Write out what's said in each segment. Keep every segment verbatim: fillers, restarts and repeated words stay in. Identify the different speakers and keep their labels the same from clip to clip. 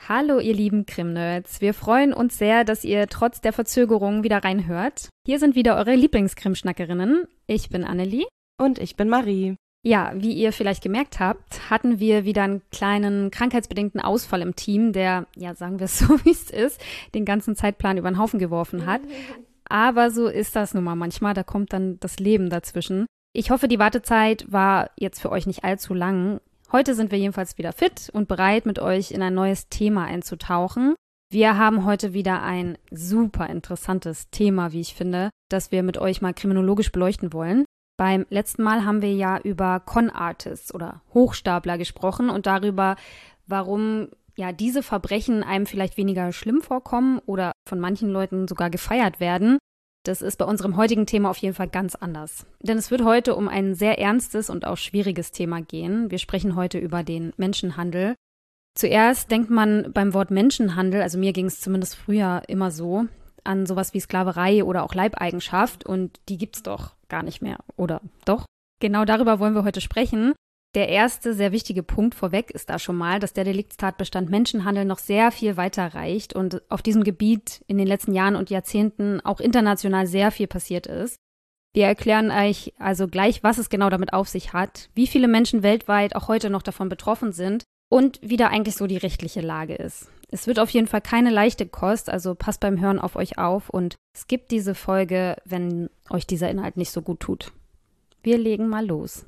Speaker 1: Hallo ihr lieben Krim-Nerds, wir freuen uns sehr, dass ihr trotz der Verzögerung wieder reinhört. Hier sind wieder eure Lieblingskrim-Schnackerinnen. Ich bin Annelie.
Speaker 2: Und ich bin Marie.
Speaker 1: Ja, wie ihr vielleicht gemerkt habt, hatten wir wieder einen kleinen krankheitsbedingten Ausfall im Team, der, ja sagen wir es so wie es ist, den ganzen Zeitplan über den Haufen geworfen hat. Aber so ist das nun mal manchmal, da kommt dann das Leben dazwischen. Ich hoffe, die Wartezeit war jetzt für euch nicht allzu lang. Heute sind wir jedenfalls wieder fit und bereit, mit euch in ein neues Thema einzutauchen. Wir haben heute wieder ein super interessantes Thema, wie ich finde, das wir mit euch mal kriminologisch beleuchten wollen. Beim letzten Mal haben wir ja über Con-Artists oder Hochstapler gesprochen und darüber, warum ja diese Verbrechen einem vielleicht weniger schlimm vorkommen oder von manchen Leuten sogar gefeiert werden. Das ist bei unserem heutigen Thema auf jeden Fall ganz anders. Denn es wird heute um ein sehr ernstes und auch schwieriges Thema gehen. Wir sprechen heute über den Menschenhandel. Zuerst denkt man beim Wort Menschenhandel, also mir ging es zumindest früher immer so, an sowas wie Sklaverei oder auch Leibeigenschaft und die gibt's doch gar nicht mehr, oder doch? Genau darüber wollen wir heute sprechen. Der erste sehr wichtige Punkt vorweg ist da schon mal, dass der Deliktstatbestand Menschenhandel noch sehr viel weiter reicht und auf diesem Gebiet in den letzten Jahren und Jahrzehnten auch international sehr viel passiert ist. Wir erklären euch also gleich, was es genau damit auf sich hat, wie viele Menschen weltweit auch heute noch davon betroffen sind und wie da eigentlich so die rechtliche Lage ist. Es wird auf jeden Fall keine leichte Kost, also passt beim Hören auf euch auf und skippt diese Folge, wenn euch dieser Inhalt nicht so gut tut. Wir legen mal los.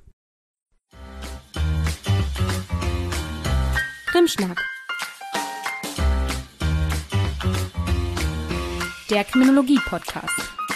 Speaker 2: Krimschnack.
Speaker 1: Der Kriminologie-Podcast.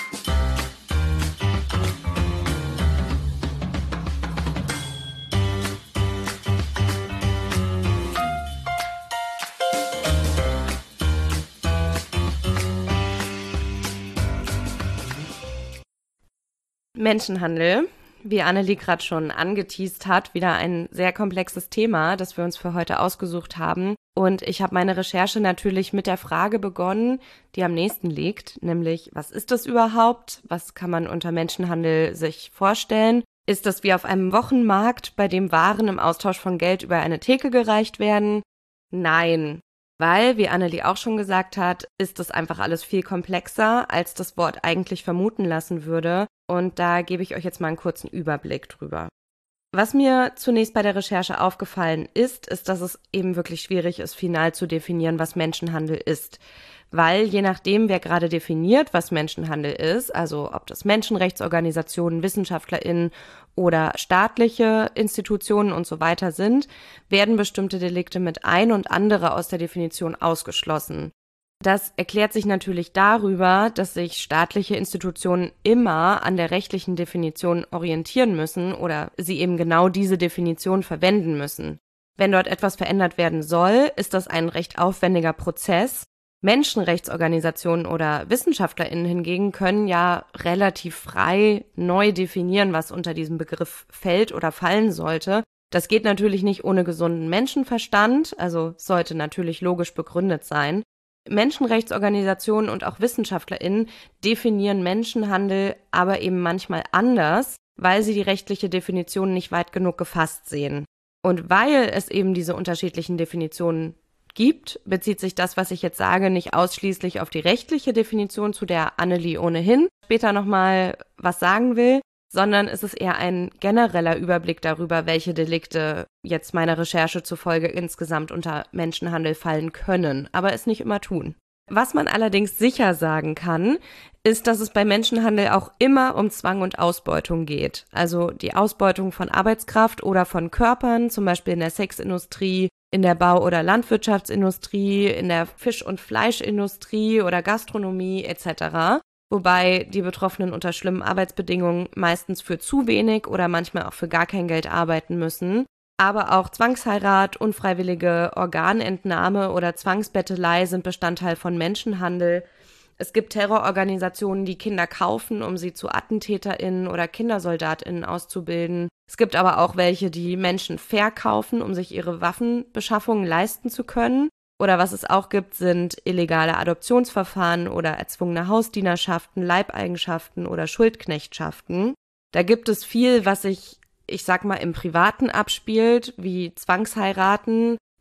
Speaker 2: Menschenhandel, wie Annelie gerade schon angeteast hat, wieder ein sehr komplexes Thema, das wir uns für heute ausgesucht haben. Und ich habe meine Recherche natürlich mit der Frage begonnen, die am nächsten liegt, nämlich, was ist das überhaupt? Was kann man unter Menschenhandel sich vorstellen? Ist das wie auf einem Wochenmarkt, bei dem Waren im Austausch von Geld über eine Theke gereicht werden? Nein. Weil, wie Annelie auch schon gesagt hat, ist das einfach alles viel komplexer, als das Wort eigentlich vermuten lassen würde. Und da gebe ich euch jetzt mal einen kurzen Überblick drüber. Was mir zunächst bei der Recherche aufgefallen ist, ist, dass es eben wirklich schwierig ist, final zu definieren, was Menschenhandel ist. Weil je nachdem, wer gerade definiert, was Menschenhandel ist, also ob das Menschenrechtsorganisationen, WissenschaftlerInnen oder staatliche Institutionen und so weiter sind, werden bestimmte Delikte mit ein und andere aus der Definition ausgeschlossen. Das erklärt sich natürlich darüber, dass sich staatliche Institutionen immer an der rechtlichen Definition orientieren müssen oder sie eben genau diese Definition verwenden müssen. Wenn dort etwas verändert werden soll, ist das ein recht aufwendiger Prozess. Menschenrechtsorganisationen oder WissenschaftlerInnen hingegen können ja relativ frei neu definieren, was unter diesem Begriff fällt oder fallen sollte. Das geht natürlich nicht ohne gesunden Menschenverstand, also sollte natürlich logisch begründet sein. Menschenrechtsorganisationen und auch WissenschaftlerInnen definieren Menschenhandel aber eben manchmal anders, weil sie die rechtliche Definition nicht weit genug gefasst sehen. Und weil es eben diese unterschiedlichen Definitionen gibt, bezieht sich das, was ich jetzt sage, nicht ausschließlich auf die rechtliche Definition, zu der Annelie ohnehin später nochmal was sagen will, sondern es ist eher ein genereller Überblick darüber, welche Delikte jetzt meiner Recherche zufolge insgesamt unter Menschenhandel fallen können, aber es nicht immer tun. Was man allerdings sicher sagen kann, ist, dass es bei Menschenhandel auch immer um Zwang und Ausbeutung geht. Also die Ausbeutung von Arbeitskraft oder von Körpern, zum Beispiel in der Sexindustrie, in der Bau- oder Landwirtschaftsindustrie, in der Fisch- und Fleischindustrie oder Gastronomie et cetera, wobei die Betroffenen unter schlimmen Arbeitsbedingungen meistens für zu wenig oder manchmal auch für gar kein Geld arbeiten müssen. Aber auch Zwangsheirat, unfreiwillige Organentnahme oder Zwangsbettelei sind Bestandteil von Menschenhandel. Es gibt Terrororganisationen, die Kinder kaufen, um sie zu AttentäterInnen oder KindersoldatInnen auszubilden. Es gibt aber auch welche, die Menschen verkaufen, um sich ihre Waffenbeschaffungen leisten zu können. Oder was es auch gibt, sind illegale Adoptionsverfahren oder erzwungene Hausdienerschaften, Leibeigenschaften oder Schuldknechtschaften. Da gibt es viel, was sich, ich sag mal, im Privaten abspielt, wie Zwangsheiraten,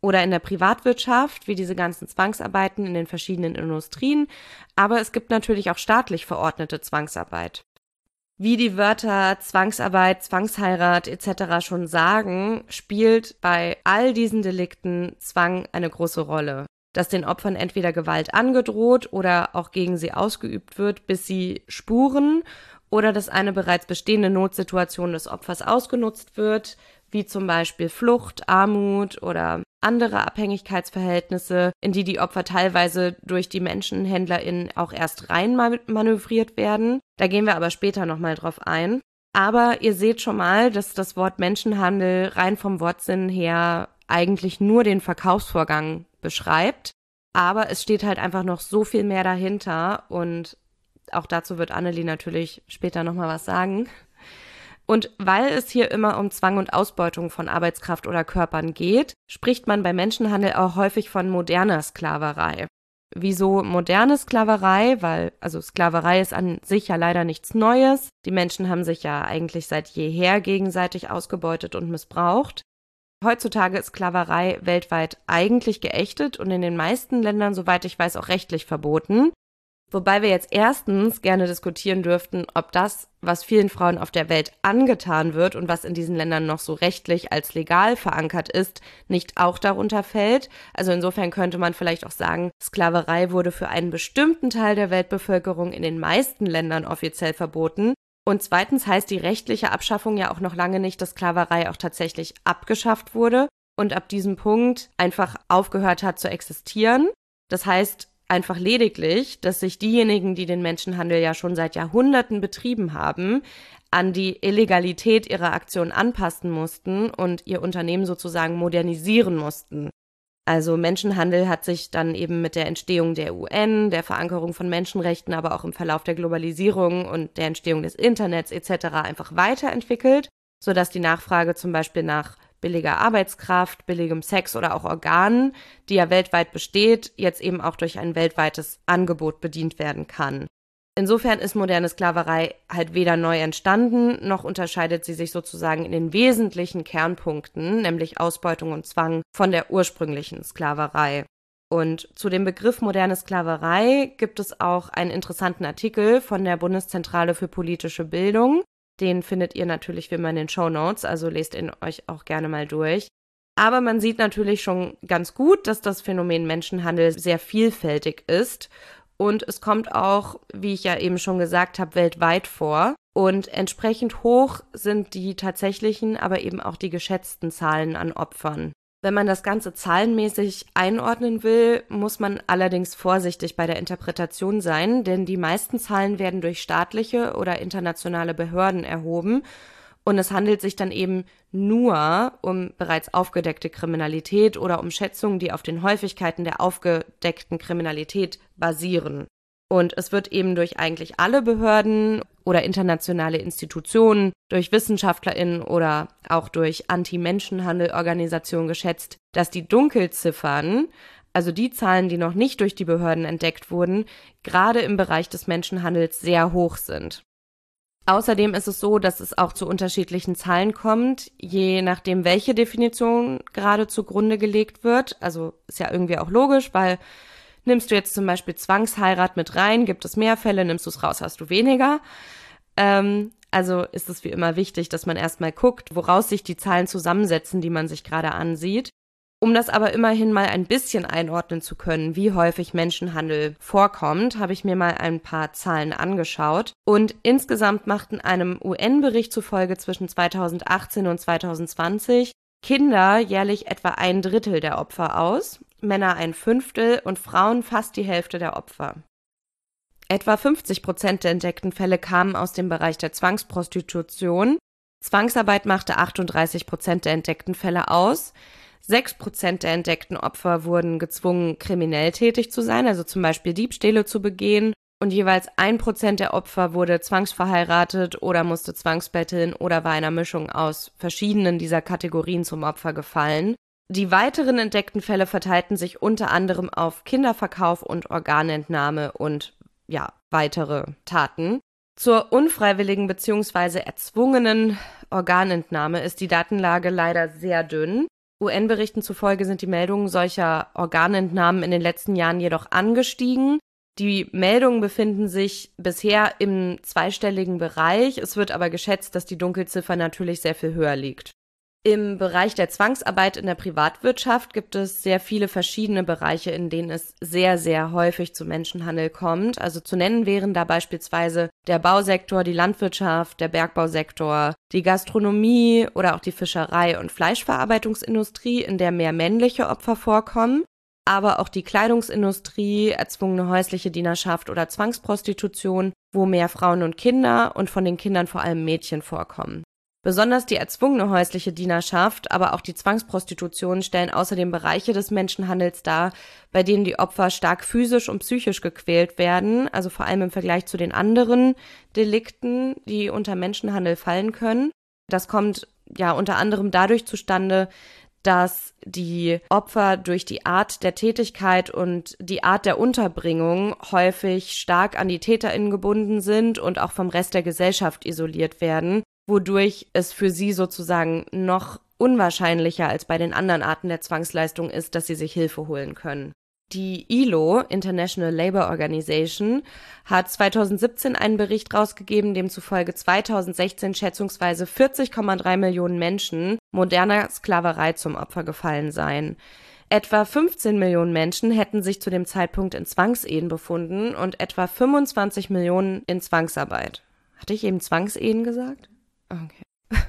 Speaker 2: oder in der Privatwirtschaft, wie diese ganzen Zwangsarbeiten in den verschiedenen Industrien. Aber es gibt natürlich auch staatlich verordnete Zwangsarbeit. Wie die Wörter Zwangsarbeit, Zwangsheirat et cetera schon sagen, spielt bei all diesen Delikten Zwang eine große Rolle. Dass den Opfern entweder Gewalt angedroht oder auch gegen sie ausgeübt wird, bis sie spuren, oder dass eine bereits bestehende Notsituation des Opfers ausgenutzt wird, wie zum Beispiel Flucht, Armut oder andere Abhängigkeitsverhältnisse, in die die Opfer teilweise durch die MenschenhändlerInnen auch erst rein manövriert werden. Da gehen wir aber später nochmal drauf ein. Aber ihr seht schon mal, dass das Wort Menschenhandel rein vom Wortsinn her eigentlich nur den Verkaufsvorgang beschreibt. Aber es steht halt einfach noch so viel mehr dahinter und auch dazu wird Annelie natürlich später nochmal was sagen. Und weil es hier immer um Zwang und Ausbeutung von Arbeitskraft oder Körpern geht, spricht man bei Menschenhandel auch häufig von moderner Sklaverei. Wieso moderne Sklaverei? Weil, also Sklaverei ist an sich ja leider nichts Neues. Die Menschen haben sich ja eigentlich seit jeher gegenseitig ausgebeutet und missbraucht. Heutzutage ist Sklaverei weltweit eigentlich geächtet und in den meisten Ländern, soweit ich weiß, auch rechtlich verboten. Wobei wir jetzt erstens gerne diskutieren dürften, ob das, was vielen Frauen auf der Welt angetan wird und was in diesen Ländern noch so rechtlich als legal verankert ist, nicht auch darunter fällt. Also insofern könnte man vielleicht auch sagen, Sklaverei wurde für einen bestimmten Teil der Weltbevölkerung in den meisten Ländern offiziell verboten. Und zweitens heißt die rechtliche Abschaffung ja auch noch lange nicht, dass Sklaverei auch tatsächlich abgeschafft wurde und ab diesem Punkt einfach aufgehört hat zu existieren. Das heißt, einfach lediglich, dass sich diejenigen, die den Menschenhandel ja schon seit Jahrhunderten betrieben haben, an die Illegalität ihrer Aktion anpassen mussten und ihr Unternehmen sozusagen modernisieren mussten. Also Menschenhandel hat sich dann eben mit der Entstehung der U N, der Verankerung von Menschenrechten, aber auch im Verlauf der Globalisierung und der Entstehung des Internets et cetera einfach weiterentwickelt, sodass die Nachfrage zum Beispiel nach billiger Arbeitskraft, billigem Sex oder auch Organen, die ja weltweit besteht, jetzt eben auch durch ein weltweites Angebot bedient werden kann. Insofern ist moderne Sklaverei halt weder neu entstanden, noch unterscheidet sie sich sozusagen in den wesentlichen Kernpunkten, nämlich Ausbeutung und Zwang, von der ursprünglichen Sklaverei. Und zu dem Begriff moderne Sklaverei gibt es auch einen interessanten Artikel von der Bundeszentrale für politische Bildung. Den findet ihr natürlich wie immer in den Shownotes, also lest ihn euch auch gerne mal durch. Aber man sieht natürlich schon ganz gut, dass das Phänomen Menschenhandel sehr vielfältig ist. Und es kommt auch, wie ich ja eben schon gesagt habe, weltweit vor. Und entsprechend hoch sind die tatsächlichen, aber eben auch die geschätzten Zahlen an Opfern. Wenn man das Ganze zahlenmäßig einordnen will, muss man allerdings vorsichtig bei der Interpretation sein, denn die meisten Zahlen werden durch staatliche oder internationale Behörden erhoben und es handelt sich dann eben nur um bereits aufgedeckte Kriminalität oder um Schätzungen, die auf den Häufigkeiten der aufgedeckten Kriminalität basieren. Und es wird eben durch eigentlich alle Behörden oder internationale Institutionen, durch WissenschaftlerInnen oder auch durch Anti-Menschenhandel-Organisationen geschätzt, dass die Dunkelziffern, also die Zahlen, die noch nicht durch die Behörden entdeckt wurden, gerade im Bereich des Menschenhandels sehr hoch sind. Außerdem ist es so, dass es auch zu unterschiedlichen Zahlen kommt, je nachdem, welche Definition gerade zugrunde gelegt wird. Also ist ja irgendwie auch logisch, weil nimmst du jetzt zum Beispiel Zwangsheirat mit rein, gibt es mehr Fälle, nimmst du es raus, hast du weniger. Ähm, also ist es wie immer wichtig, dass man erstmal guckt, woraus sich die Zahlen zusammensetzen, die man sich gerade ansieht. Um das aber immerhin mal ein bisschen einordnen zu können, wie häufig Menschenhandel vorkommt, habe ich mir mal ein paar Zahlen angeschaut. Und insgesamt machten einem U N-Bericht zufolge zwischen zweitausendachtzehn und zweitausendzwanzig Kinder jährlich etwa ein Drittel der Opfer aus, Männer ein Fünftel und Frauen fast die Hälfte der Opfer. Etwa fünfzig Prozent der entdeckten Fälle kamen aus dem Bereich der Zwangsprostitution. Zwangsarbeit machte achtunddreißig Prozent der entdeckten Fälle aus. sechs Prozent der entdeckten Opfer wurden gezwungen, kriminell tätig zu sein, also zum Beispiel Diebstähle zu begehen. Und jeweils ein Prozent der Opfer wurde zwangsverheiratet oder musste zwangsbetteln oder war einer Mischung aus verschiedenen dieser Kategorien zum Opfer gefallen. Die weiteren entdeckten Fälle verteilten sich unter anderem auf Kinderverkauf und Organentnahme und ja, weitere Taten. Zur unfreiwilligen bzw. erzwungenen Organentnahme ist die Datenlage leider sehr dünn. U N-Berichten zufolge sind die Meldungen solcher Organentnahmen in den letzten Jahren jedoch angestiegen. Die Meldungen befinden sich bisher im zweistelligen Bereich. Es wird aber geschätzt, dass die Dunkelziffer natürlich sehr viel höher liegt. Im Bereich der Zwangsarbeit in der Privatwirtschaft gibt es sehr viele verschiedene Bereiche, in denen es sehr, sehr häufig zu Menschenhandel kommt. Also zu nennen wären da beispielsweise der Bausektor, die Landwirtschaft, der Bergbausektor, die Gastronomie oder auch die Fischerei- und Fleischverarbeitungsindustrie, in der mehr männliche Opfer vorkommen. Aber auch die Kleidungsindustrie, erzwungene häusliche Dienerschaft oder Zwangsprostitution, wo mehr Frauen und Kinder und von den Kindern vor allem Mädchen vorkommen. Besonders die erzwungene häusliche Dienerschaft, aber auch die Zwangsprostitution stellen außerdem Bereiche des Menschenhandels dar, bei denen die Opfer stark physisch und psychisch gequält werden, also vor allem im Vergleich zu den anderen Delikten, die unter Menschenhandel fallen können. Das kommt ja unter anderem dadurch zustande, dass die Opfer durch die Art der Tätigkeit und die Art der Unterbringung häufig stark an die TäterInnen gebunden sind und auch vom Rest der Gesellschaft isoliert werden, wodurch es für sie sozusagen noch unwahrscheinlicher als bei den anderen Arten der Zwangsleistung ist, dass sie sich Hilfe holen können. Die I L O, International Labour Organization, hat zweitausendsiebzehn einen Bericht rausgegeben, demzufolge zweitausendsechzehn schätzungsweise vierzig Komma drei Millionen Menschen moderner Sklaverei zum Opfer gefallen seien. Etwa fünfzehn Millionen Menschen hätten sich zu dem Zeitpunkt in Zwangsehen befunden und etwa fünfundzwanzig Millionen in Zwangsarbeit. Hatte ich eben Zwangsehen gesagt? Okay.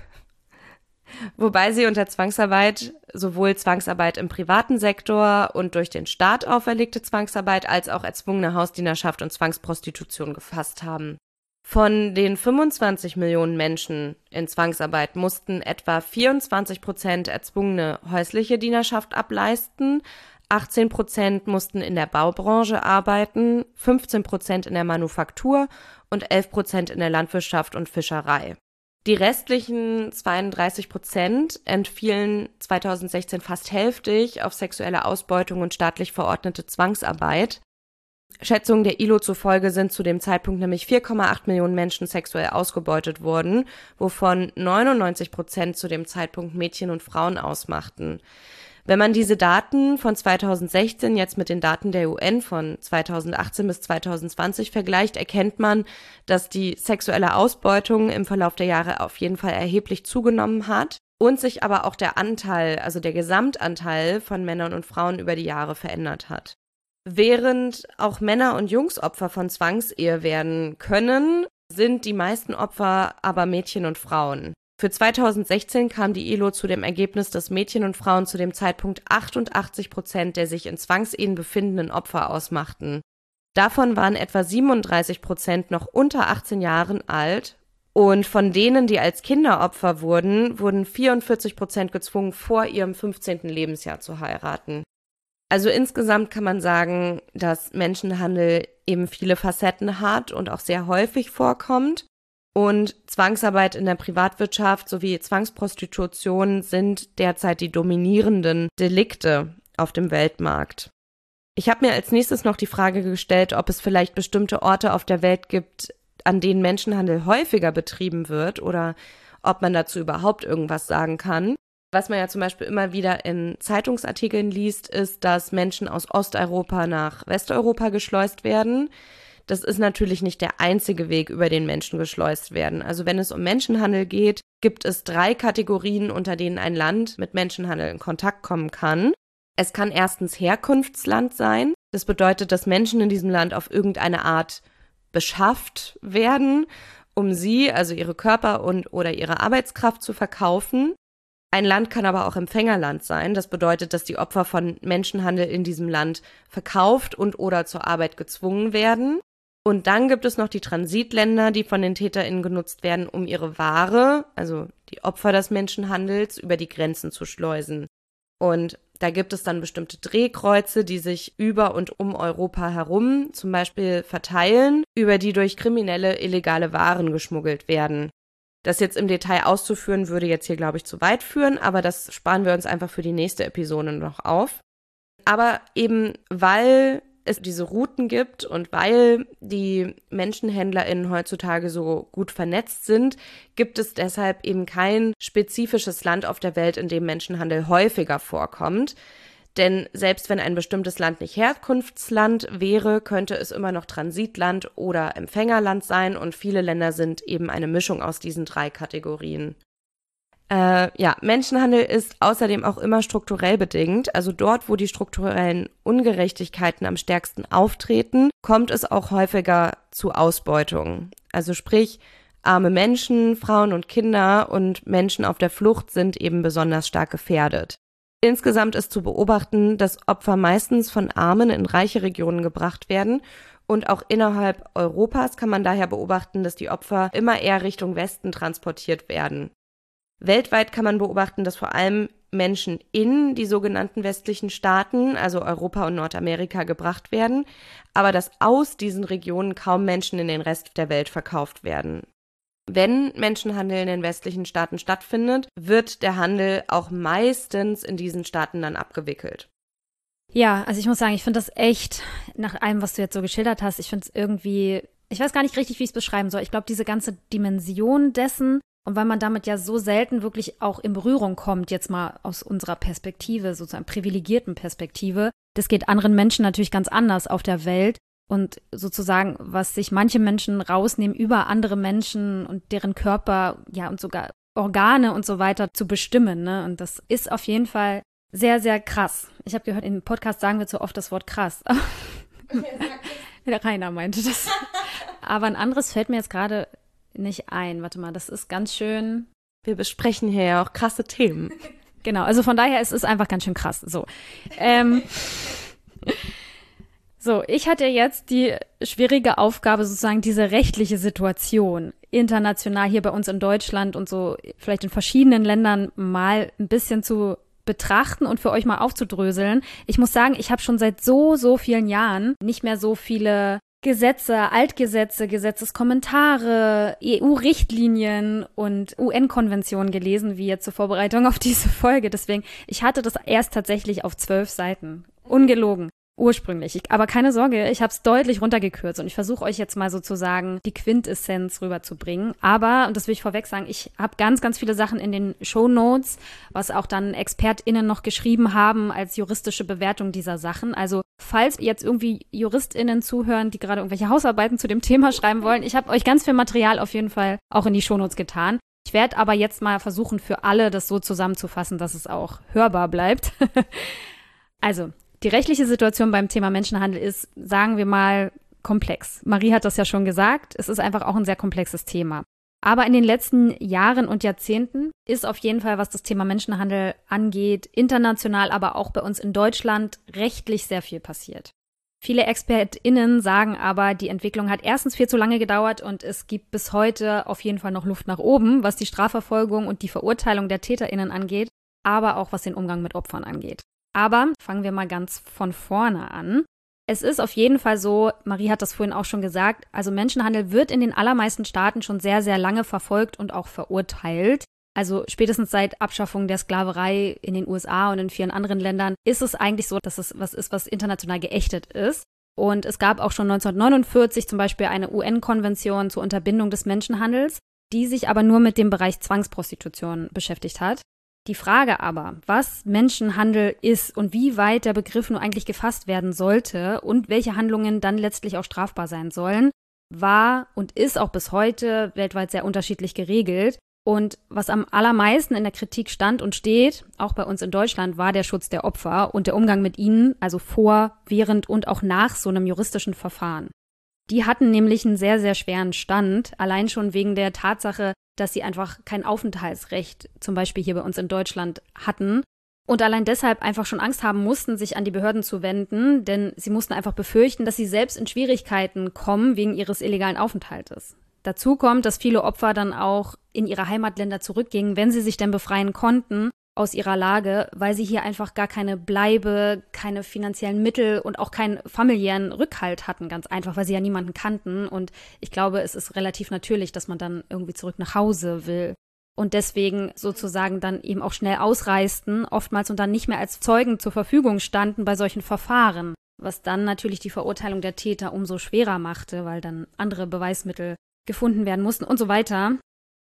Speaker 2: Wobei sie unter Zwangsarbeit sowohl Zwangsarbeit im privaten Sektor und durch den Staat auferlegte Zwangsarbeit als auch erzwungene Hausdienerschaft und Zwangsprostitution gefasst haben. Von den fünfundzwanzig Millionen Menschen in Zwangsarbeit mussten etwa vierundzwanzig Prozent erzwungene häusliche Dienerschaft ableisten, achtzehn Prozent mussten in der Baubranche arbeiten, fünfzehn Prozent in der Manufaktur und elf Prozent in der Landwirtschaft und Fischerei. Die restlichen zweiunddreißig Prozent entfielen zweitausendsechzehn fast hälftig auf sexuelle Ausbeutung und staatlich verordnete Zwangsarbeit. Schätzungen der I L O zufolge sind zu dem Zeitpunkt nämlich vier Komma acht Millionen Menschen sexuell ausgebeutet worden, wovon neunundneunzig Prozent zu dem Zeitpunkt Mädchen und Frauen ausmachten. Wenn man diese Daten von zweitausendsechzehn jetzt mit den Daten der U N von zweitausendachtzehn bis zweitausendzwanzig vergleicht, erkennt man, dass die sexuelle Ausbeutung im Verlauf der Jahre auf jeden Fall erheblich zugenommen hat und sich aber auch der Anteil, also der Gesamtanteil von Männern und Frauen über die Jahre verändert hat. Während auch Männer und Jungs Opfer von Zwangsehe werden können, sind die meisten Opfer aber Mädchen und Frauen. Für zweitausendsechzehn kam die I L O zu dem Ergebnis, dass Mädchen und Frauen zu dem Zeitpunkt achtundachtzig Prozent der sich in Zwangsehen befindenden Opfer ausmachten. Davon waren etwa siebenunddreißig Prozent noch unter achtzehn Jahren alt und von denen, die als Kinderopfer wurden, wurden vierundvierzig Prozent gezwungen, vor ihrem fünfzehnten Lebensjahr zu heiraten. Also insgesamt kann man sagen, dass Menschenhandel eben viele Facetten hat und auch sehr häufig vorkommt. Und Zwangsarbeit in der Privatwirtschaft sowie Zwangsprostitution sind derzeit die dominierenden Delikte auf dem Weltmarkt. Ich habe mir als nächstes noch die Frage gestellt, ob es vielleicht bestimmte Orte auf der Welt gibt, an denen Menschenhandel häufiger betrieben wird oder ob man dazu überhaupt irgendwas sagen kann. Was man ja zum Beispiel immer wieder in Zeitungsartikeln liest, ist, dass Menschen aus Osteuropa nach Westeuropa geschleust werden. Das ist natürlich nicht der einzige Weg, über den Menschen geschleust werden. Also wenn es um Menschenhandel geht, gibt es drei Kategorien, unter denen ein Land mit Menschenhandel in Kontakt kommen kann. Es kann erstens Herkunftsland sein. Das bedeutet, dass Menschen in diesem Land auf irgendeine Art beschafft werden, um sie, also ihre Körper und oder ihre Arbeitskraft zu verkaufen. Ein Land kann aber auch Empfängerland sein. Das bedeutet, dass die Opfer von Menschenhandel in diesem Land verkauft und oder zur Arbeit gezwungen werden. Und dann gibt es noch die Transitländer, die von den TäterInnen genutzt werden, um ihre Ware, also die Opfer des Menschenhandels, über die Grenzen zu schleusen. Und da gibt es dann bestimmte Drehkreuze, die sich über und um Europa herum zum Beispiel verteilen, über die durch Kriminelle illegale Waren geschmuggelt werden. Das jetzt im Detail auszuführen, würde jetzt hier, glaube ich, zu weit führen, aber das sparen wir uns einfach für die nächste Episode noch auf. Aber eben weil es diese Routen gibt und weil die MenschenhändlerInnen heutzutage so gut vernetzt sind, gibt es deshalb eben kein spezifisches Land auf der Welt, in dem Menschenhandel häufiger vorkommt. Denn selbst wenn ein bestimmtes Land nicht Herkunftsland wäre, könnte es immer noch Transitland oder Empfängerland sein und viele Länder sind eben eine Mischung aus diesen drei Kategorien. Äh, ja, Menschenhandel ist außerdem auch immer strukturell bedingt. Also dort, wo die strukturellen Ungerechtigkeiten am stärksten auftreten, kommt es auch häufiger zu Ausbeutung. Also sprich, arme Menschen, Frauen und Kinder und Menschen auf der Flucht sind eben besonders stark gefährdet. Insgesamt ist zu beobachten, dass Opfer meistens von Armen in reiche Regionen gebracht werden und auch innerhalb Europas kann man daher beobachten, dass die Opfer immer eher Richtung Westen transportiert werden. Weltweit kann man beobachten, dass vor allem Menschen in die sogenannten westlichen Staaten, also Europa und Nordamerika, gebracht werden, aber dass aus diesen Regionen kaum Menschen in den Rest der Welt verkauft werden. Wenn Menschenhandel in den westlichen Staaten stattfindet, wird der Handel auch meistens in diesen Staaten dann abgewickelt.
Speaker 1: Ja, also ich muss sagen, ich finde das echt, nach allem, was du jetzt so geschildert hast, ich finde es irgendwie, ich weiß gar nicht richtig, wie ich es beschreiben soll. Ich glaube, diese ganze Dimension dessen und weil man damit ja so selten wirklich auch in Berührung kommt, jetzt mal aus unserer Perspektive, sozusagen privilegierten Perspektive, das geht anderen Menschen natürlich ganz anders auf der Welt. Und sozusagen, was sich manche Menschen rausnehmen, über andere Menschen und deren Körper, ja, und sogar Organe und so weiter zu bestimmen, ne? Und das ist auf jeden Fall sehr, sehr krass. Ich habe gehört, im Podcast sagen wir zu oft das Wort krass. Der Rainer meinte das. Aber ein anderes fällt mir jetzt gerade nicht ein. Warte mal, das ist ganz schön.
Speaker 2: Wir besprechen hier ja auch krasse Themen.
Speaker 1: Genau, also von daher, es ist einfach ganz schön krass. So. Ähm. So, ich hatte jetzt die schwierige Aufgabe, sozusagen diese rechtliche Situation international hier bei uns in Deutschland und so vielleicht in verschiedenen Ländern mal ein bisschen zu betrachten und für euch mal aufzudröseln. Ich muss sagen, ich habe schon seit so, so vielen Jahren nicht mehr so viele Gesetze, Altgesetze, Gesetzeskommentare, E U-Richtlinien und U N-Konventionen gelesen, wie jetzt zur Vorbereitung auf diese Folge. Deswegen, ich hatte das erst tatsächlich auf zwölf Seiten. Ungelogen. Ursprünglich. Ich, aber keine Sorge, ich habe es deutlich runtergekürzt und ich versuche euch jetzt mal sozusagen die Quintessenz rüberzubringen. Aber, und das will ich vorweg sagen, ich habe ganz, ganz viele Sachen in den Shownotes, was auch dann ExpertInnen noch geschrieben haben als juristische Bewertung dieser Sachen. Also falls jetzt irgendwie JuristInnen zuhören, die gerade irgendwelche Hausarbeiten zu dem Thema schreiben wollen, ich habe euch ganz viel Material auf jeden Fall auch in die Shownotes getan. Ich werde aber jetzt mal versuchen, für alle das so zusammenzufassen, dass es auch hörbar bleibt. Also, die rechtliche Situation beim Thema Menschenhandel ist, sagen wir mal, komplex. Marie hat das ja schon gesagt, es ist einfach auch ein sehr komplexes Thema. Aber in den letzten Jahren und Jahrzehnten ist auf jeden Fall, was das Thema Menschenhandel angeht, international, aber auch bei uns in Deutschland rechtlich sehr viel passiert. Viele ExpertInnen sagen aber, die Entwicklung hat erstens viel zu lange gedauert und es gibt bis heute auf jeden Fall noch Luft nach oben, was die Strafverfolgung und die Verurteilung der TäterInnen angeht, aber auch was den Umgang mit Opfern angeht. Aber fangen wir mal ganz von vorne an. Es ist auf jeden Fall so, Marie hat das vorhin auch schon gesagt, also Menschenhandel wird in den allermeisten Staaten schon sehr, sehr lange verfolgt und auch verurteilt. Also spätestens seit Abschaffung der Sklaverei in den U S A und in vielen anderen Ländern ist es eigentlich so, dass es was ist, was international geächtet ist. Und es gab auch schon neunzehnhundertneunundvierzig zum Beispiel eine U N-Konvention zur Unterbindung des Menschenhandels, die sich aber nur mit dem Bereich Zwangsprostitution beschäftigt hat. Die Frage aber, was Menschenhandel ist und wie weit der Begriff nur eigentlich gefasst werden sollte und welche Handlungen dann letztlich auch strafbar sein sollen, war und ist auch bis heute weltweit sehr unterschiedlich geregelt. Und was am allermeisten in der Kritik stand und steht, auch bei uns in Deutschland, war der Schutz der Opfer und der Umgang mit ihnen, also vor, während und auch nach so einem juristischen Verfahren. Die hatten nämlich einen sehr, sehr schweren Stand, allein schon wegen der Tatsache, dass sie einfach kein Aufenthaltsrecht, zum Beispiel hier bei uns in Deutschland, hatten und allein deshalb einfach schon Angst haben mussten, sich an die Behörden zu wenden, denn sie mussten einfach befürchten, dass sie selbst in Schwierigkeiten kommen wegen ihres illegalen Aufenthaltes. Dazu kommt, dass viele Opfer dann auch in ihre Heimatländer zurückgingen, wenn sie sich denn befreien konnten aus ihrer Lage, weil sie hier einfach gar keine Bleibe, keine finanziellen Mittel und auch keinen familiären Rückhalt hatten, ganz einfach, weil sie ja niemanden kannten. Und ich glaube, es ist relativ natürlich, dass man dann irgendwie zurück nach Hause will. Und deswegen sozusagen dann eben auch schnell ausreisten, oftmals und dann nicht mehr als Zeugen zur Verfügung standen bei solchen Verfahren, was dann natürlich die Verurteilung der Täter umso schwerer machte, weil dann andere Beweismittel gefunden werden mussten und so weiter.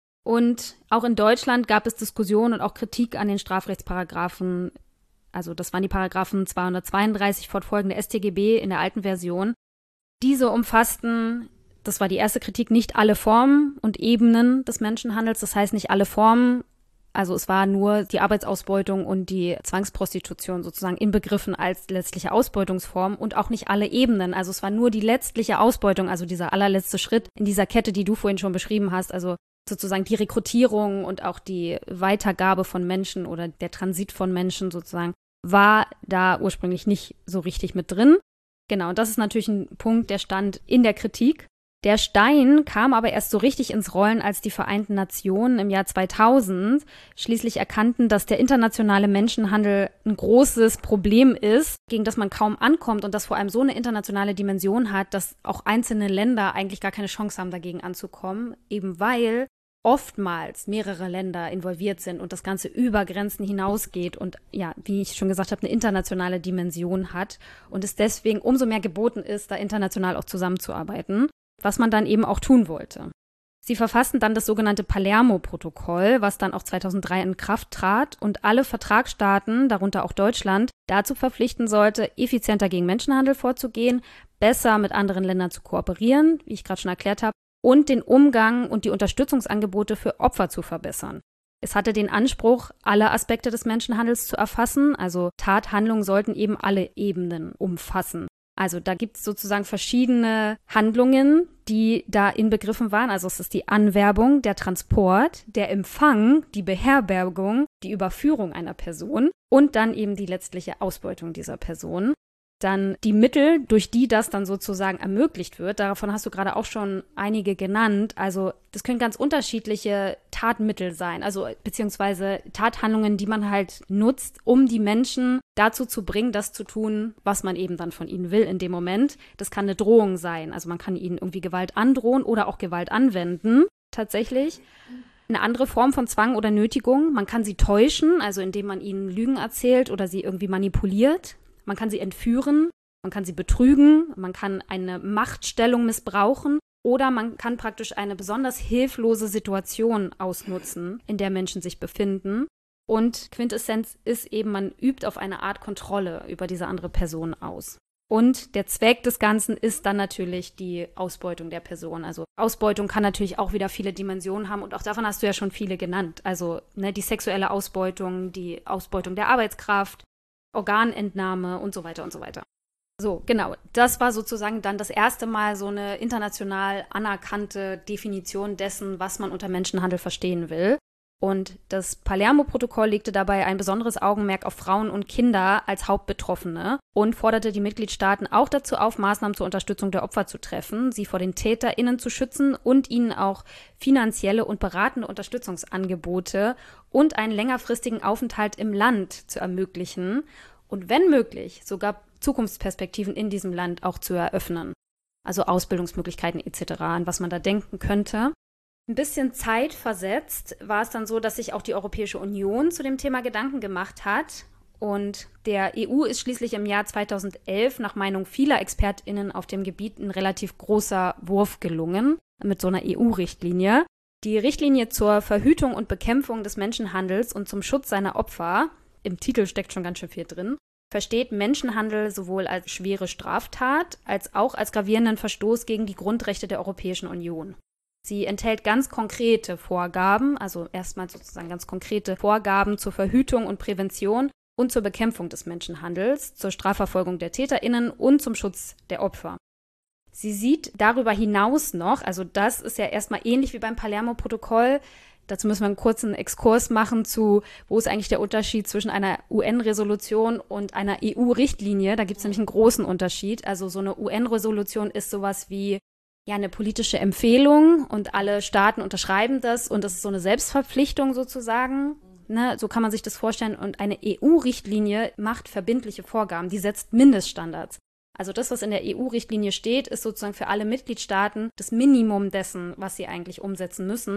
Speaker 1: Und auch in Deutschland gab es Diskussionen und auch Kritik an den Strafrechtsparagraphen, also das waren die Paragraphen zweihundertzweiunddreißig fortfolgende S t G B in der alten Version. Diese umfassten, das war die erste Kritik, nicht alle Formen und Ebenen des Menschenhandels, das heißt nicht alle Formen, also es war nur die Arbeitsausbeutung und die Zwangsprostitution sozusagen inbegriffen als letztliche Ausbeutungsform und auch nicht alle Ebenen, also es war nur die letztliche Ausbeutung, also dieser allerletzte Schritt in dieser Kette, die du vorhin schon beschrieben hast, also sozusagen die Rekrutierung und auch die Weitergabe von Menschen oder der Transit von Menschen sozusagen war da ursprünglich nicht so richtig mit drin. Genau, und das ist natürlich ein Punkt, der stand in der Kritik. Der Stein kam aber erst so richtig ins Rollen, als die Vereinten Nationen im Jahr zweitausend schließlich erkannten, dass der internationale Menschenhandel ein großes Problem ist, gegen das man kaum ankommt und das vor allem so eine internationale Dimension hat, dass auch einzelne Länder eigentlich gar keine Chance haben, dagegen anzukommen, eben weil oftmals mehrere Länder involviert sind und das Ganze über Grenzen hinausgeht und ja, wie ich schon gesagt habe, eine internationale Dimension hat und es deswegen umso mehr geboten ist, da international auch zusammenzuarbeiten, was man dann eben auch tun wollte. Sie verfassten dann das sogenannte Palermo-Protokoll, was dann auch zweitausenddrei in Kraft trat und alle Vertragsstaaten, darunter auch Deutschland, dazu verpflichten sollte, effizienter gegen Menschenhandel vorzugehen, besser mit anderen Ländern zu kooperieren, wie ich gerade schon erklärt habe, und den Umgang und die Unterstützungsangebote für Opfer zu verbessern. Es hatte den Anspruch, alle Aspekte des Menschenhandels zu erfassen, also Tathandlungen sollten eben alle Ebenen umfassen. Also da gibt es sozusagen verschiedene Handlungen, die da inbegriffen waren. Also es ist die Anwerbung, der Transport, der Empfang, die Beherbergung, die Überführung einer Person und dann eben die letztliche Ausbeutung dieser Person. Dann die Mittel, durch die das dann sozusagen ermöglicht wird, davon hast du gerade auch schon einige genannt. Also das können ganz unterschiedliche Tatmittel sein, also beziehungsweise Tathandlungen, die man halt nutzt, um die Menschen dazu zu bringen, das zu tun, was man eben dann von ihnen will in dem Moment. Das kann eine Drohung sein, also man kann ihnen irgendwie Gewalt androhen oder auch Gewalt anwenden, tatsächlich. Eine andere Form von Zwang oder Nötigung, man kann sie täuschen, also indem man ihnen Lügen erzählt oder sie irgendwie manipuliert. Man kann sie entführen, man kann sie betrügen, man kann eine Machtstellung missbrauchen oder man kann praktisch eine besonders hilflose Situation ausnutzen, in der Menschen sich befinden. Und Quintessenz ist eben, man übt auf eine Art Kontrolle über diese andere Person aus. Und der Zweck des Ganzen ist dann natürlich die Ausbeutung der Person. Also Ausbeutung kann natürlich auch wieder viele Dimensionen haben und auch davon hast du ja schon viele genannt. Also ne, die sexuelle Ausbeutung, die Ausbeutung der Arbeitskraft, Organentnahme und so weiter und so weiter. So, genau. Das war sozusagen dann das erste Mal so eine international anerkannte Definition dessen, was man unter Menschenhandel verstehen will. Und das Palermo-Protokoll legte dabei ein besonderes Augenmerk auf Frauen und Kinder als Hauptbetroffene und forderte die Mitgliedstaaten auch dazu auf, Maßnahmen zur Unterstützung der Opfer zu treffen, sie vor den TäterInnen zu schützen und ihnen auch finanzielle und beratende Unterstützungsangebote und einen längerfristigen Aufenthalt im Land zu ermöglichen und wenn möglich sogar Zukunftsperspektiven in diesem Land auch zu eröffnen. Also Ausbildungsmöglichkeiten et cetera, an was man da denken könnte. Ein bisschen zeitversetzt war es dann so, dass sich auch die Europäische Union zu dem Thema Gedanken gemacht hat. Und der E U ist schließlich im Jahr zweitausendelf nach Meinung vieler ExpertInnen auf dem Gebiet ein relativ großer Wurf gelungen mit so einer E U-Richtlinie. Die Richtlinie zur Verhütung und Bekämpfung des Menschenhandels und zum Schutz seiner Opfer, im Titel steckt schon ganz schön viel drin, versteht Menschenhandel sowohl als schwere Straftat als auch als gravierenden Verstoß gegen die Grundrechte der Europäischen Union. Sie enthält ganz konkrete Vorgaben, also erstmal sozusagen ganz konkrete Vorgaben zur Verhütung und Prävention und zur Bekämpfung des Menschenhandels, zur Strafverfolgung der TäterInnen und zum Schutz der Opfer. Sie sieht darüber hinaus noch, also das ist ja erstmal ähnlich wie beim Palermo-Protokoll, dazu müssen wir einen kurzen Exkurs machen zu, wo ist eigentlich der Unterschied zwischen einer U N-Resolution und einer E U-Richtlinie. Da gibt es nämlich einen großen Unterschied. Also so eine U N-Resolution ist sowas wie ja eine politische Empfehlung und alle Staaten unterschreiben das und das ist so eine Selbstverpflichtung sozusagen. Ne, so kann man sich das vorstellen. Und eine E U-Richtlinie macht verbindliche Vorgaben, die setzt Mindeststandards. Also das, was in der E U-Richtlinie steht, ist sozusagen für alle Mitgliedstaaten das Minimum dessen, was sie eigentlich umsetzen müssen.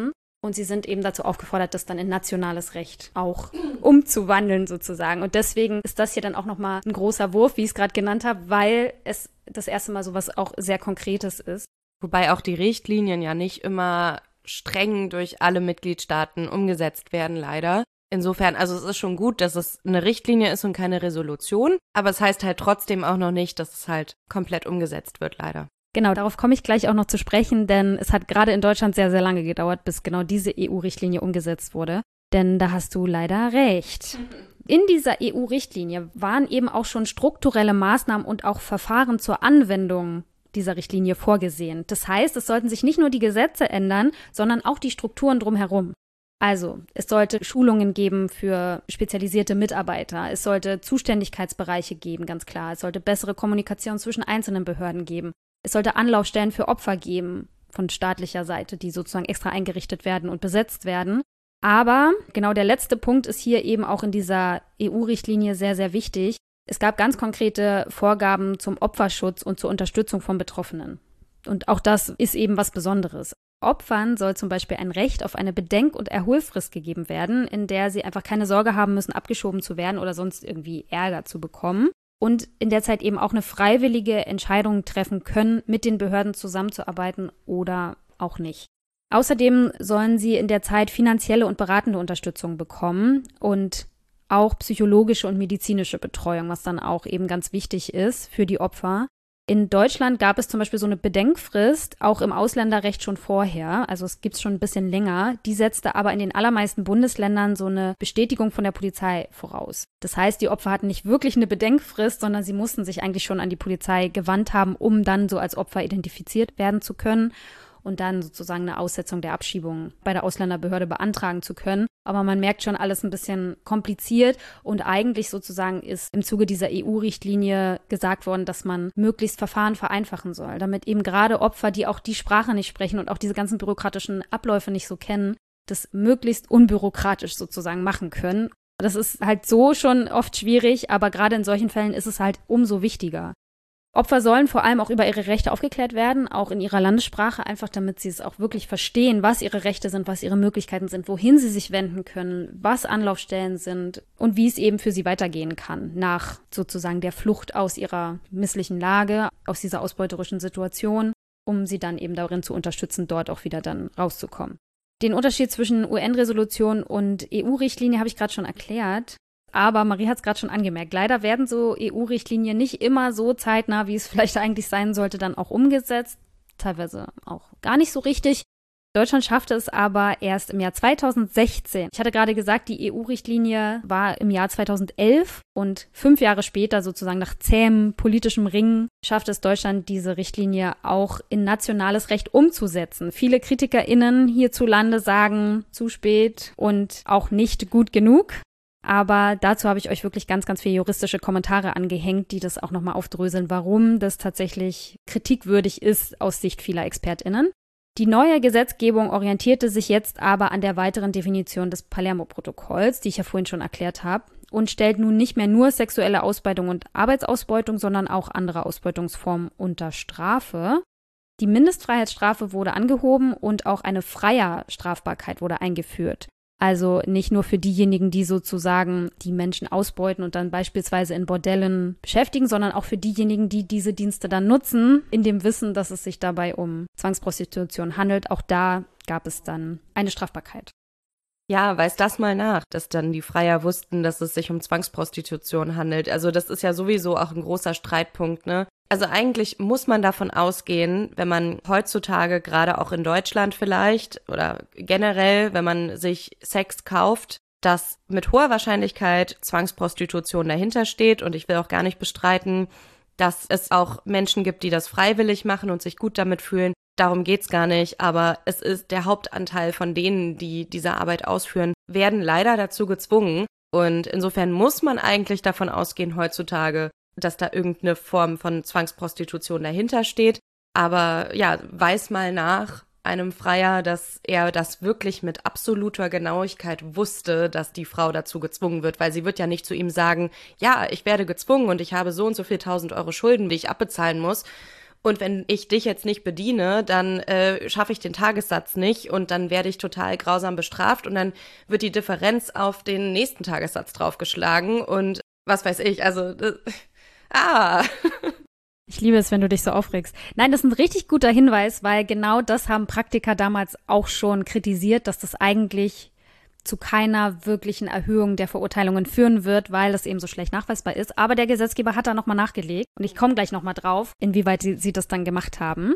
Speaker 1: Und sie sind eben dazu aufgefordert, das dann in nationales Recht auch umzuwandeln sozusagen. Und deswegen ist das hier dann auch nochmal ein großer Wurf, wie ich es gerade genannt habe, weil es das erste Mal sowas auch sehr Konkretes ist.
Speaker 2: Wobei auch die Richtlinien ja nicht immer streng durch alle Mitgliedstaaten umgesetzt werden, leider. Insofern, also es ist schon gut, dass es eine Richtlinie ist und keine Resolution, aber es heißt halt trotzdem auch noch nicht, dass es halt komplett umgesetzt wird, leider.
Speaker 1: Genau, darauf komme ich gleich auch noch zu sprechen, denn es hat gerade in Deutschland sehr, sehr lange gedauert, bis genau diese E U-Richtlinie umgesetzt wurde. Denn da hast du leider recht. In dieser E U-Richtlinie waren eben auch schon strukturelle Maßnahmen und auch Verfahren zur Anwendung dieser Richtlinie vorgesehen. Das heißt, es sollten sich nicht nur die Gesetze ändern, sondern auch die Strukturen drumherum. Also, es sollte Schulungen geben für spezialisierte Mitarbeiter. Es sollte Zuständigkeitsbereiche geben, ganz klar. Es sollte bessere Kommunikation zwischen einzelnen Behörden geben. Es sollte Anlaufstellen für Opfer geben von staatlicher Seite, die sozusagen extra eingerichtet werden und besetzt werden. Aber genau der letzte Punkt ist hier eben auch in dieser E U-Richtlinie sehr, sehr wichtig. Es gab ganz konkrete Vorgaben zum Opferschutz und zur Unterstützung von Betroffenen. Und auch das ist eben was Besonderes. Opfern soll zum Beispiel ein Recht auf eine Bedenk- und Erholfrist gegeben werden, in der sie einfach keine Sorge haben müssen, abgeschoben zu werden oder sonst irgendwie Ärger zu bekommen. Und in der Zeit eben auch eine freiwillige Entscheidung treffen können, mit den Behörden zusammenzuarbeiten oder auch nicht. Außerdem sollen sie in der Zeit finanzielle und beratende Unterstützung bekommen und auch psychologische und medizinische Betreuung, was dann auch eben ganz wichtig ist für die Opfer. In Deutschland gab es zum Beispiel so eine Bedenkfrist, auch im Ausländerrecht schon vorher, also es gibt es schon ein bisschen länger. Die setzte aber in den allermeisten Bundesländern so eine Bestätigung von der Polizei voraus. Das heißt, die Opfer hatten nicht wirklich eine Bedenkfrist, sondern sie mussten sich eigentlich schon an die Polizei gewandt haben, um dann so als Opfer identifiziert werden zu können und dann sozusagen eine Aussetzung der Abschiebung bei der Ausländerbehörde beantragen zu können. Aber man merkt schon, alles ein bisschen kompliziert und eigentlich sozusagen ist im Zuge dieser E U-Richtlinie gesagt worden, dass man möglichst Verfahren vereinfachen soll, damit eben gerade Opfer, die auch die Sprache nicht sprechen und auch diese ganzen bürokratischen Abläufe nicht so kennen, das möglichst unbürokratisch sozusagen machen können. Das ist halt so schon oft schwierig, aber gerade in solchen Fällen ist es halt umso wichtiger. Opfer sollen vor allem auch über ihre Rechte aufgeklärt werden, auch in ihrer Landessprache, einfach damit sie es auch wirklich verstehen, was ihre Rechte sind, was ihre Möglichkeiten sind, wohin sie sich wenden können, was Anlaufstellen sind und wie es eben für sie weitergehen kann nach sozusagen der Flucht aus ihrer misslichen Lage, aus dieser ausbeuterischen Situation, um sie dann eben darin zu unterstützen, dort auch wieder dann rauszukommen. Den Unterschied zwischen U N-Resolution und E U-Richtlinie habe ich gerade schon erklärt. Aber Marie hat es gerade schon angemerkt, leider werden so E U-Richtlinien nicht immer so zeitnah, wie es vielleicht eigentlich sein sollte, dann auch umgesetzt. Teilweise auch gar nicht so richtig. Deutschland schaffte es aber erst im Jahr zweitausendsechzehn. Ich hatte gerade gesagt, die E U-Richtlinie war im Jahr zweitausendelf und fünf Jahre später, sozusagen nach zähem politischem Ringen, schaffte es Deutschland, diese Richtlinie auch in nationales Recht umzusetzen. Viele KritikerInnen hierzulande sagen, zu spät und auch nicht gut genug. Aber dazu habe ich euch wirklich ganz, ganz viele juristische Kommentare angehängt, die das auch nochmal aufdröseln, warum das tatsächlich kritikwürdig ist aus Sicht vieler ExpertInnen. Die neue Gesetzgebung orientierte sich jetzt aber an der weiteren Definition des Palermo-Protokolls, die ich ja vorhin schon erklärt habe, und stellt nun nicht mehr nur sexuelle Ausbeutung und Arbeitsausbeutung, sondern auch andere Ausbeutungsformen unter Strafe. Die Mindestfreiheitsstrafe wurde angehoben und auch eine Freierstrafbarkeit wurde eingeführt. Also nicht nur für diejenigen, die sozusagen die Menschen ausbeuten und dann beispielsweise in Bordellen beschäftigen, sondern auch für diejenigen, die diese Dienste dann nutzen, in dem Wissen, dass es sich dabei um Zwangsprostitution handelt. Auch da gab es dann eine Strafbarkeit.
Speaker 2: Ja, weiß das mal nach, dass dann die Freier wussten, dass es sich um Zwangsprostitution handelt. Also das ist ja sowieso auch ein großer Streitpunkt, ne? Also eigentlich muss man davon ausgehen, wenn man heutzutage, gerade auch in Deutschland vielleicht oder generell, wenn man sich Sex kauft, dass mit hoher Wahrscheinlichkeit Zwangsprostitution dahinter steht. Und ich will auch gar nicht bestreiten, dass es auch Menschen gibt, die das freiwillig machen und sich gut damit fühlen. Darum geht's gar nicht. Aber es ist der Hauptanteil von denen, die diese Arbeit ausführen, werden leider dazu gezwungen. Und insofern muss man eigentlich davon ausgehen heutzutage, dass da irgendeine Form von Zwangsprostitution dahinter steht. Aber ja, weiß mal nach einem Freier, dass er das wirklich mit absoluter Genauigkeit wusste, dass die Frau dazu gezwungen wird, weil sie wird ja nicht zu ihm sagen, ja, ich werde gezwungen und ich habe so und so viel tausend Euro Schulden, die ich abbezahlen muss. Und wenn ich dich jetzt nicht bediene, dann äh, schaffe ich den Tagessatz nicht und dann werde ich total grausam bestraft und dann wird die Differenz auf den nächsten Tagessatz draufgeschlagen und was weiß ich, also äh, ah.
Speaker 1: Ich liebe es, wenn du dich so aufregst. Nein, das ist ein richtig guter Hinweis, weil genau das haben Praktiker damals auch schon kritisiert, dass das eigentlich zu keiner wirklichen Erhöhung der Verurteilungen führen wird, weil das eben so schlecht nachweisbar ist. Aber der Gesetzgeber hat da nochmal nachgelegt und ich komme gleich nochmal drauf, inwieweit sie, sie das dann gemacht haben.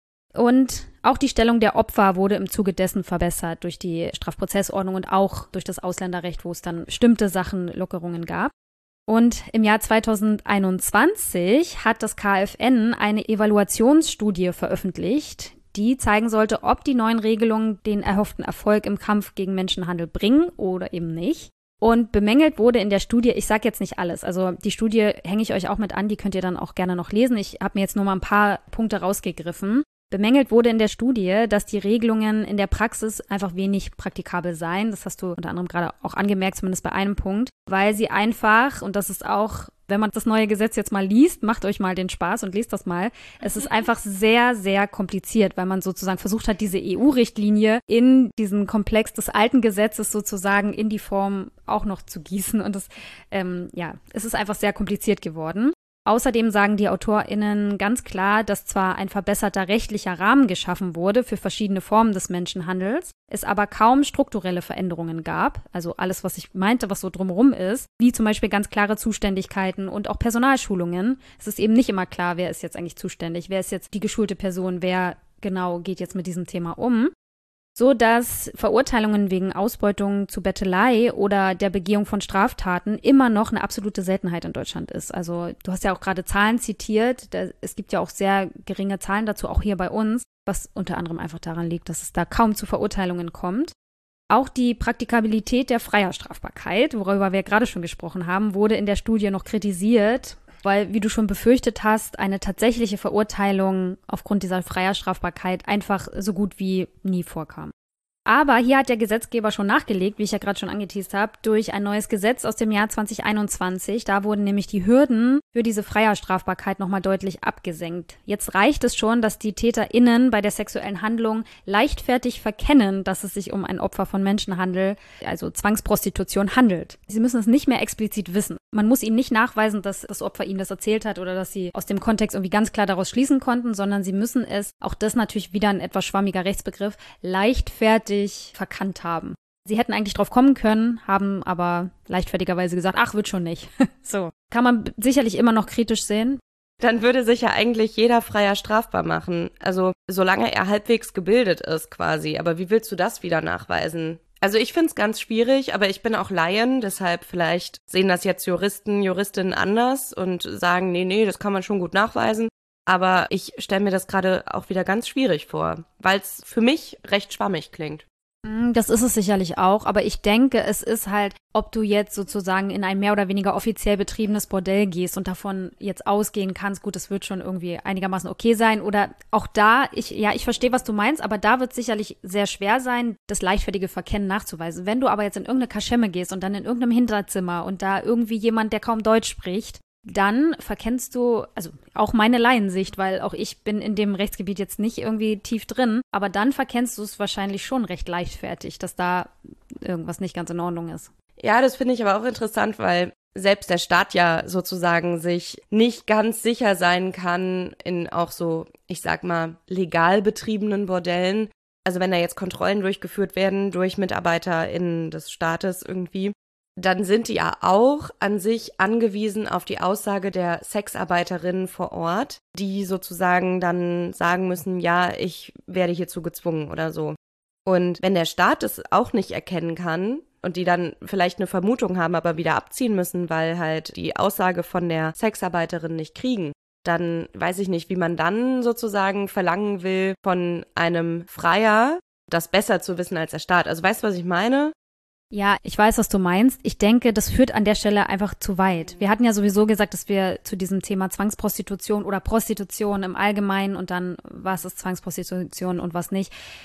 Speaker 1: Und auch die Stellung der Opfer wurde im Zuge dessen verbessert durch die Strafprozessordnung und auch durch das Ausländerrecht, wo es dann bestimmte Sachen, Lockerungen gab. Und im Jahr zweitausendeinundzwanzig hat das K F N eine Evaluationsstudie veröffentlicht, die zeigen sollte, ob die neuen Regelungen den erhofften Erfolg im Kampf gegen Menschenhandel bringen oder eben nicht. Und bemängelt wurde in der Studie, ich sage jetzt nicht alles, also die Studie hänge ich euch auch mit an, die könnt ihr dann auch gerne noch lesen. Ich habe mir jetzt nur mal ein paar Punkte rausgegriffen. Bemängelt wurde in der Studie, dass die Regelungen in der Praxis einfach wenig praktikabel seien. Das hast du unter anderem gerade auch angemerkt, zumindest bei einem Punkt, weil sie einfach, und das ist auch, wenn man das neue Gesetz jetzt mal liest, macht euch mal den Spaß und lest das mal. Es ist einfach sehr, sehr kompliziert, weil man sozusagen versucht hat, diese E U-Richtlinie in diesen Komplex des alten Gesetzes sozusagen in die Form auch noch zu gießen. Und das, ähm, ja, es ist einfach sehr kompliziert geworden. Außerdem sagen die AutorInnen ganz klar, dass zwar ein verbesserter rechtlicher Rahmen geschaffen wurde für verschiedene Formen des Menschenhandels, es aber kaum strukturelle Veränderungen gab, also alles, was ich meinte, was so drumherum ist, wie zum Beispiel ganz klare Zuständigkeiten und auch Personalschulungen. Es ist eben nicht immer klar, wer ist jetzt eigentlich zuständig, wer ist jetzt die geschulte Person, wer genau geht jetzt mit diesem Thema um. So dass Verurteilungen wegen Ausbeutung zu Bettelei oder der Begehung von Straftaten immer noch eine absolute Seltenheit in Deutschland ist. Also du hast ja auch gerade Zahlen zitiert, da, es gibt ja auch sehr geringe Zahlen dazu, auch hier bei uns, was unter anderem einfach daran liegt, dass es da kaum zu Verurteilungen kommt. Auch die Praktikabilität der Freierstrafbarkeit, worüber wir gerade schon gesprochen haben, wurde in der Studie noch kritisiert, weil, wie du schon befürchtet hast, eine tatsächliche Verurteilung aufgrund dieser Freierstrafbarkeit einfach so gut wie nie vorkam. Aber hier hat der Gesetzgeber schon nachgelegt, wie ich ja gerade schon angeteast habe, durch ein neues Gesetz aus dem Jahr zwanzig einundzwanzig. Da wurden nämlich die Hürden für diese Freierstrafbarkeit nochmal deutlich abgesenkt. Jetzt reicht es schon, dass die TäterInnen bei der sexuellen Handlung leichtfertig verkennen, dass es sich um ein Opfer von Menschenhandel, also Zwangsprostitution, handelt. Sie müssen es nicht mehr explizit wissen. Man muss ihnen nicht nachweisen, dass das Opfer ihnen das erzählt hat oder dass sie aus dem Kontext irgendwie ganz klar daraus schließen konnten, sondern sie müssen es, auch das natürlich wieder ein etwas schwammiger Rechtsbegriff, leichtfertig verkannt haben. Sie hätten eigentlich drauf kommen können, haben aber leichtfertigerweise gesagt, ach, wird schon nicht. So. Kann man sicherlich immer noch kritisch sehen.
Speaker 2: Dann würde sich ja eigentlich jeder Freier strafbar machen. Also, solange er halbwegs gebildet ist quasi. Aber wie willst du das wieder nachweisen? Also ich finde es ganz schwierig, aber ich bin auch Laien, deshalb vielleicht sehen das jetzt Juristen, Juristinnen anders und sagen, nee, nee, das kann man schon gut nachweisen. Aber ich stelle mir das gerade auch wieder ganz schwierig vor, weil es für mich recht schwammig klingt.
Speaker 1: Das ist es sicherlich auch, aber ich denke, es ist halt, ob du jetzt sozusagen in ein mehr oder weniger offiziell betriebenes Bordell gehst und davon jetzt ausgehen kannst, gut, es wird schon irgendwie einigermaßen okay sein oder auch da, ich ja, ich verstehe, was du meinst, aber da wird es sicherlich sehr schwer sein, das leichtfertige Verkennen nachzuweisen. Wenn du aber jetzt in irgendeine Kaschemme gehst und dann in irgendeinem Hinterzimmer und da irgendwie jemand, der kaum Deutsch spricht, dann verkennst du, also auch meine Laiensicht, weil auch ich bin in dem Rechtsgebiet jetzt nicht irgendwie tief drin, aber dann verkennst du es wahrscheinlich schon recht leichtfertig, dass da irgendwas nicht ganz in Ordnung ist.
Speaker 2: Ja, das finde ich aber auch interessant, weil selbst der Staat ja sozusagen sich nicht ganz sicher sein kann in auch so, ich sag mal, legal betriebenen Bordellen. Also wenn da jetzt Kontrollen durchgeführt werden durch MitarbeiterInnen des Staates irgendwie, dann sind die ja auch an sich angewiesen auf die Aussage der Sexarbeiterinnen vor Ort, die sozusagen dann sagen müssen, ja, ich werde hierzu gezwungen oder so. Und wenn der Staat es auch nicht erkennen kann und die dann vielleicht eine Vermutung haben, aber wieder abziehen müssen, weil halt die Aussage von der Sexarbeiterin nicht kriegen, dann weiß ich nicht, wie man dann sozusagen verlangen will von einem Freier, das besser zu wissen als der Staat. Also weißt du, was ich meine?
Speaker 1: Ja, ich weiß, was du meinst. Ich denke, das führt an der Stelle einfach zu weit. Wir hatten ja sowieso gesagt, dass wir zu diesem Thema Zwangsprostitution oder Prostitution im Allgemeinen und dann, was ist Zwangsprostitution und was nicht,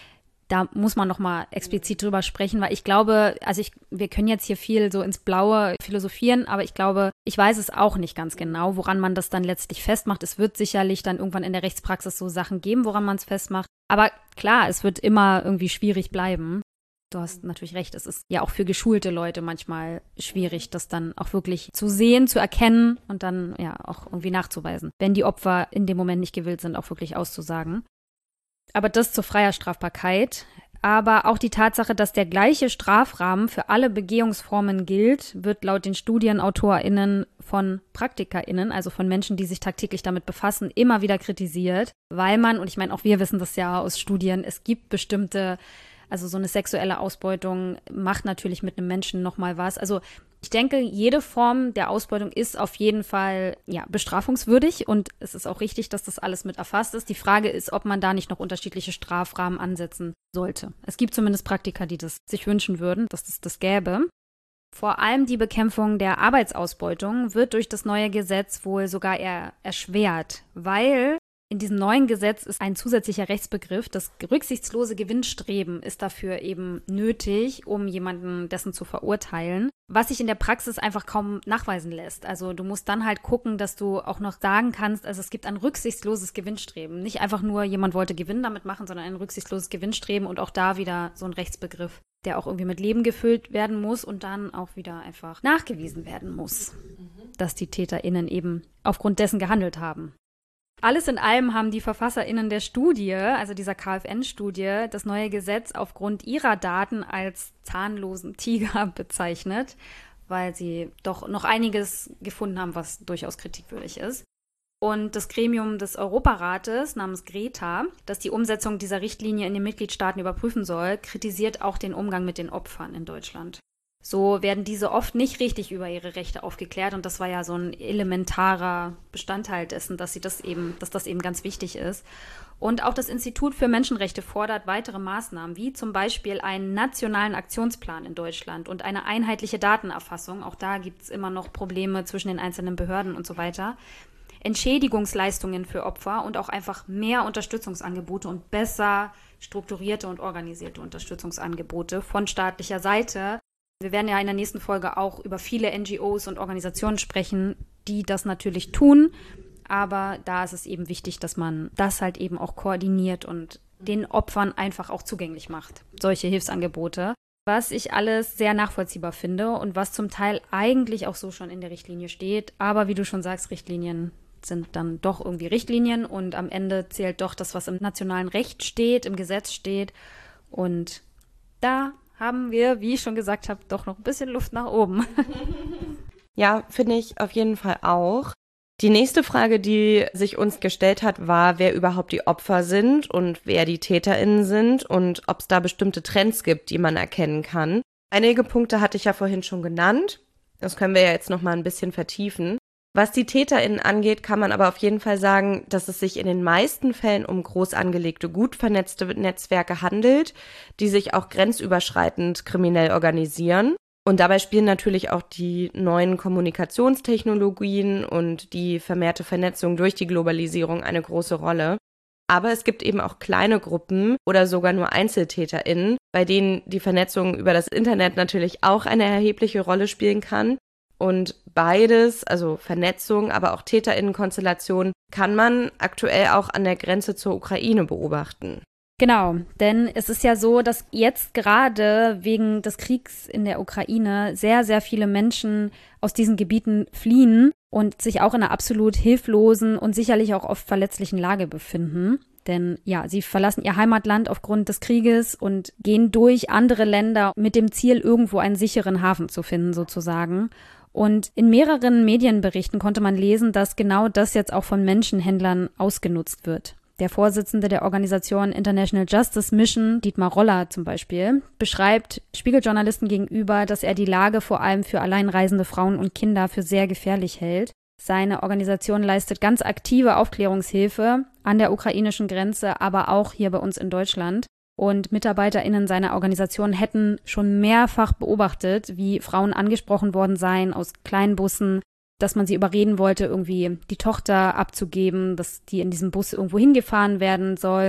Speaker 1: da muss man noch mal explizit drüber sprechen, weil ich glaube, also ich, wir können jetzt hier viel so ins Blaue philosophieren, aber ich glaube, ich weiß es auch nicht ganz genau, woran man das dann letztlich festmacht. Es wird sicherlich dann irgendwann in der Rechtspraxis so Sachen geben, woran man es festmacht. Aber klar, es wird immer irgendwie schwierig bleiben. Du hast natürlich recht, es ist ja auch für geschulte Leute manchmal schwierig, das dann auch wirklich zu sehen, zu erkennen und dann ja auch irgendwie nachzuweisen, wenn die Opfer in dem Moment nicht gewillt sind, auch wirklich auszusagen. Aber das zur freier Strafbarkeit. Aber auch die Tatsache, dass der gleiche Strafrahmen für alle Begehungsformen gilt, wird laut den StudienautorInnen von PraktikerInnen, also von Menschen, die sich tagtäglich damit befassen, immer wieder kritisiert, weil man, und ich meine, auch wir wissen das ja aus Studien, es gibt bestimmte, also so eine sexuelle Ausbeutung macht natürlich mit einem Menschen nochmal was. Also ich denke, jede Form der Ausbeutung ist auf jeden Fall ja, bestrafungswürdig und es ist auch richtig, dass das alles mit erfasst ist. Die Frage ist, ob man da nicht noch unterschiedliche Strafrahmen ansetzen sollte. Es gibt zumindest Praktiker, die das sich wünschen würden, dass es das gäbe. Vor allem die Bekämpfung der Arbeitsausbeutung wird durch das neue Gesetz wohl sogar eher erschwert, weil in diesem neuen Gesetz ist ein zusätzlicher Rechtsbegriff. Das rücksichtslose Gewinnstreben ist dafür eben nötig, um jemanden dessen zu verurteilen, was sich in der Praxis einfach kaum nachweisen lässt. Also du musst dann halt gucken, dass du auch noch sagen kannst, also es gibt ein rücksichtsloses Gewinnstreben. Nicht einfach nur, jemand wollte Gewinn damit machen, sondern ein rücksichtsloses Gewinnstreben und auch da wieder so ein Rechtsbegriff, der auch irgendwie mit Leben gefüllt werden muss und dann auch wieder einfach nachgewiesen werden muss, dass die TäterInnen eben aufgrund dessen gehandelt haben. Alles in allem haben die VerfasserInnen der Studie, also dieser K F N-Studie, das neue Gesetz aufgrund ihrer Daten als zahnlosen Tiger bezeichnet, weil sie doch noch einiges gefunden haben, was durchaus kritikwürdig ist. Und das Gremium des Europarates namens GRETA, das die Umsetzung dieser Richtlinie in den Mitgliedstaaten überprüfen soll, kritisiert auch den Umgang mit den Opfern in Deutschland. So werden diese oft nicht richtig über ihre Rechte aufgeklärt und das war ja so ein elementarer Bestandteil dessen, dass sie das eben, dass das eben ganz wichtig ist. Und auch das Institut für Menschenrechte fordert weitere Maßnahmen, wie zum Beispiel einen nationalen Aktionsplan in Deutschland und eine einheitliche Datenerfassung. Auch da gibt es immer noch Probleme zwischen den einzelnen Behörden und so weiter. Entschädigungsleistungen für Opfer und auch einfach mehr Unterstützungsangebote und besser strukturierte und organisierte Unterstützungsangebote von staatlicher Seite. Wir werden ja in der nächsten Folge auch über viele N G Os und Organisationen sprechen, die das natürlich tun. Aber da ist es eben wichtig, dass man das halt eben auch koordiniert und den Opfern einfach auch zugänglich macht, solche Hilfsangebote. Was ich alles sehr nachvollziehbar finde und was zum Teil eigentlich auch so schon in der Richtlinie steht. Aber wie du schon sagst, Richtlinien sind dann doch irgendwie Richtlinien und am Ende zählt doch das, was im nationalen Recht steht, im Gesetz steht. Und da haben wir, wie ich schon gesagt habe, doch noch ein bisschen Luft nach oben.
Speaker 2: Ja, finde ich auf jeden Fall auch. Die nächste Frage, die sich uns gestellt hat, war, wer überhaupt die Opfer sind und wer die TäterInnen sind und ob es da bestimmte Trends gibt, die man erkennen kann. Einige Punkte hatte ich ja vorhin schon genannt. Das können wir ja jetzt noch mal ein bisschen vertiefen. Was die TäterInnen angeht, kann man aber auf jeden Fall sagen, dass es sich in den meisten Fällen um groß angelegte, gut vernetzte Netzwerke handelt, die sich auch grenzüberschreitend kriminell organisieren. Und dabei spielen natürlich auch die neuen Kommunikationstechnologien und die vermehrte Vernetzung durch die Globalisierung eine große Rolle. Aber es gibt eben auch kleine Gruppen oder sogar nur EinzeltäterInnen, bei denen die Vernetzung über das Internet natürlich auch eine erhebliche Rolle spielen kann. Und beides, also Vernetzung, aber auch TäterInnenkonstellation, kann man aktuell auch an der Grenze zur Ukraine beobachten.
Speaker 1: Genau, denn es ist ja so, dass jetzt gerade wegen des Kriegs in der Ukraine sehr, sehr viele Menschen aus diesen Gebieten fliehen und sich auch in einer absolut hilflosen und sicherlich auch oft verletzlichen Lage befinden. Denn ja, sie verlassen ihr Heimatland aufgrund des Krieges und gehen durch andere Länder mit dem Ziel, irgendwo einen sicheren Hafen zu finden, sozusagen. Und in mehreren Medienberichten konnte man lesen, dass genau das jetzt auch von Menschenhändlern ausgenutzt wird. Der Vorsitzende der Organisation International Justice Mission, Dietmar Roller zum Beispiel, beschreibt Spiegeljournalisten gegenüber, dass er die Lage vor allem für alleinreisende Frauen und Kinder für sehr gefährlich hält. Seine Organisation leistet ganz aktive Aufklärungshilfe an der ukrainischen Grenze, aber auch hier bei uns in Deutschland. Und MitarbeiterInnen seiner Organisation hätten schon mehrfach beobachtet, wie Frauen angesprochen worden seien aus Kleinbussen, dass man sie überreden wollte, irgendwie die Tochter abzugeben, dass die in diesem Bus irgendwo hingefahren werden soll.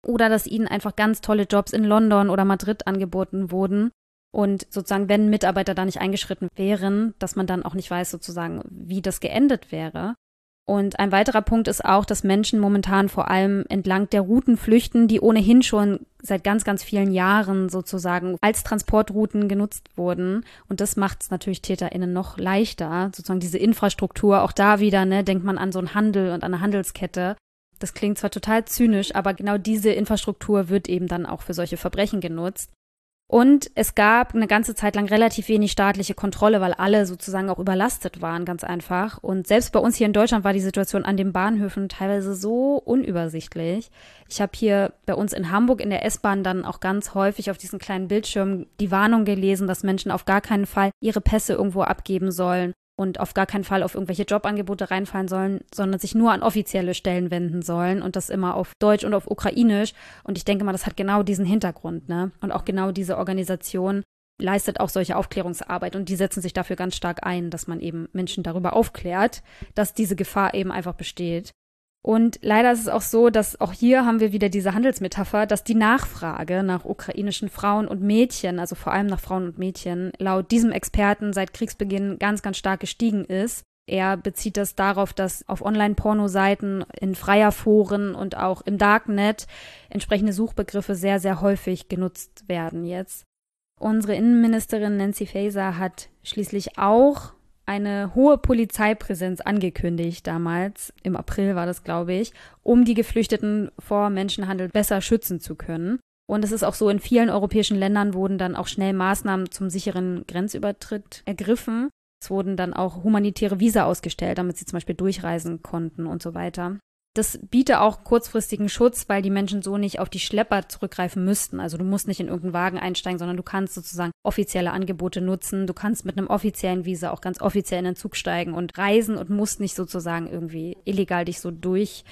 Speaker 1: oder dass ihnen einfach ganz tolle Jobs in London oder Madrid angeboten wurden. Und sozusagen, wenn Mitarbeiter da nicht eingeschritten wären, dass man dann auch nicht weiß sozusagen, wie das geendet wäre. Und ein weiterer Punkt ist auch, dass Menschen momentan vor allem entlang der Routen flüchten, die ohnehin schon seit ganz, ganz vielen Jahren sozusagen als Transportrouten genutzt wurden. Und das macht es natürlich TäterInnen noch leichter, sozusagen diese Infrastruktur. Auch da wieder, ne, denkt man an so einen Handel und an eine Handelskette. Das klingt zwar total zynisch, aber genau diese Infrastruktur wird eben dann auch für solche Verbrechen genutzt. Und es gab eine ganze Zeit lang relativ wenig staatliche Kontrolle, weil alle sozusagen auch überlastet waren, ganz einfach. Und selbst bei uns hier in Deutschland war die Situation an den Bahnhöfen teilweise so unübersichtlich. Ich habe hier bei uns in Hamburg in der S-Bahn dann auch ganz häufig auf diesen kleinen Bildschirmen die Warnung gelesen, dass Menschen auf gar keinen Fall ihre Pässe irgendwo abgeben sollen und auf gar keinen Fall auf irgendwelche Jobangebote reinfallen sollen, sondern sich nur an offizielle Stellen wenden sollen und das immer auf Deutsch und auf Ukrainisch. Und ich denke mal, das hat genau diesen Hintergrund, ne? Und auch genau diese Organisation leistet auch solche Aufklärungsarbeit und die setzen sich dafür ganz stark ein, dass man eben Menschen darüber aufklärt, dass diese Gefahr eben einfach besteht. Und leider ist es auch so, dass auch hier haben wir wieder diese Handelsmetapher, dass die Nachfrage nach ukrainischen Frauen und Mädchen, also vor allem nach Frauen und Mädchen, laut diesem Experten seit Kriegsbeginn ganz, ganz stark gestiegen ist. Er bezieht das darauf, dass auf Online-Pornoseiten, in Freierforen und auch im Darknet entsprechende Suchbegriffe sehr, sehr häufig genutzt werden jetzt. Unsere Innenministerin Nancy Faeser hat schließlich auch eine hohe Polizeipräsenz angekündigt damals, im April war das, glaube ich, um die Geflüchteten vor Menschenhandel besser schützen zu können. Und es ist auch so, in vielen europäischen Ländern wurden dann auch schnell Maßnahmen zum sicheren Grenzübertritt ergriffen. Es wurden dann auch humanitäre Visa ausgestellt, damit sie zum Beispiel durchreisen konnten und so weiter. Das bietet auch kurzfristigen Schutz, weil die Menschen so nicht auf die Schlepper zurückgreifen müssten. Also du musst nicht in irgendeinen Wagen einsteigen, sondern du kannst sozusagen offizielle Angebote nutzen. Du kannst mit einem offiziellen Visa auch ganz offiziell in den Zug steigen und reisen und musst nicht sozusagen irgendwie illegal dich so durch,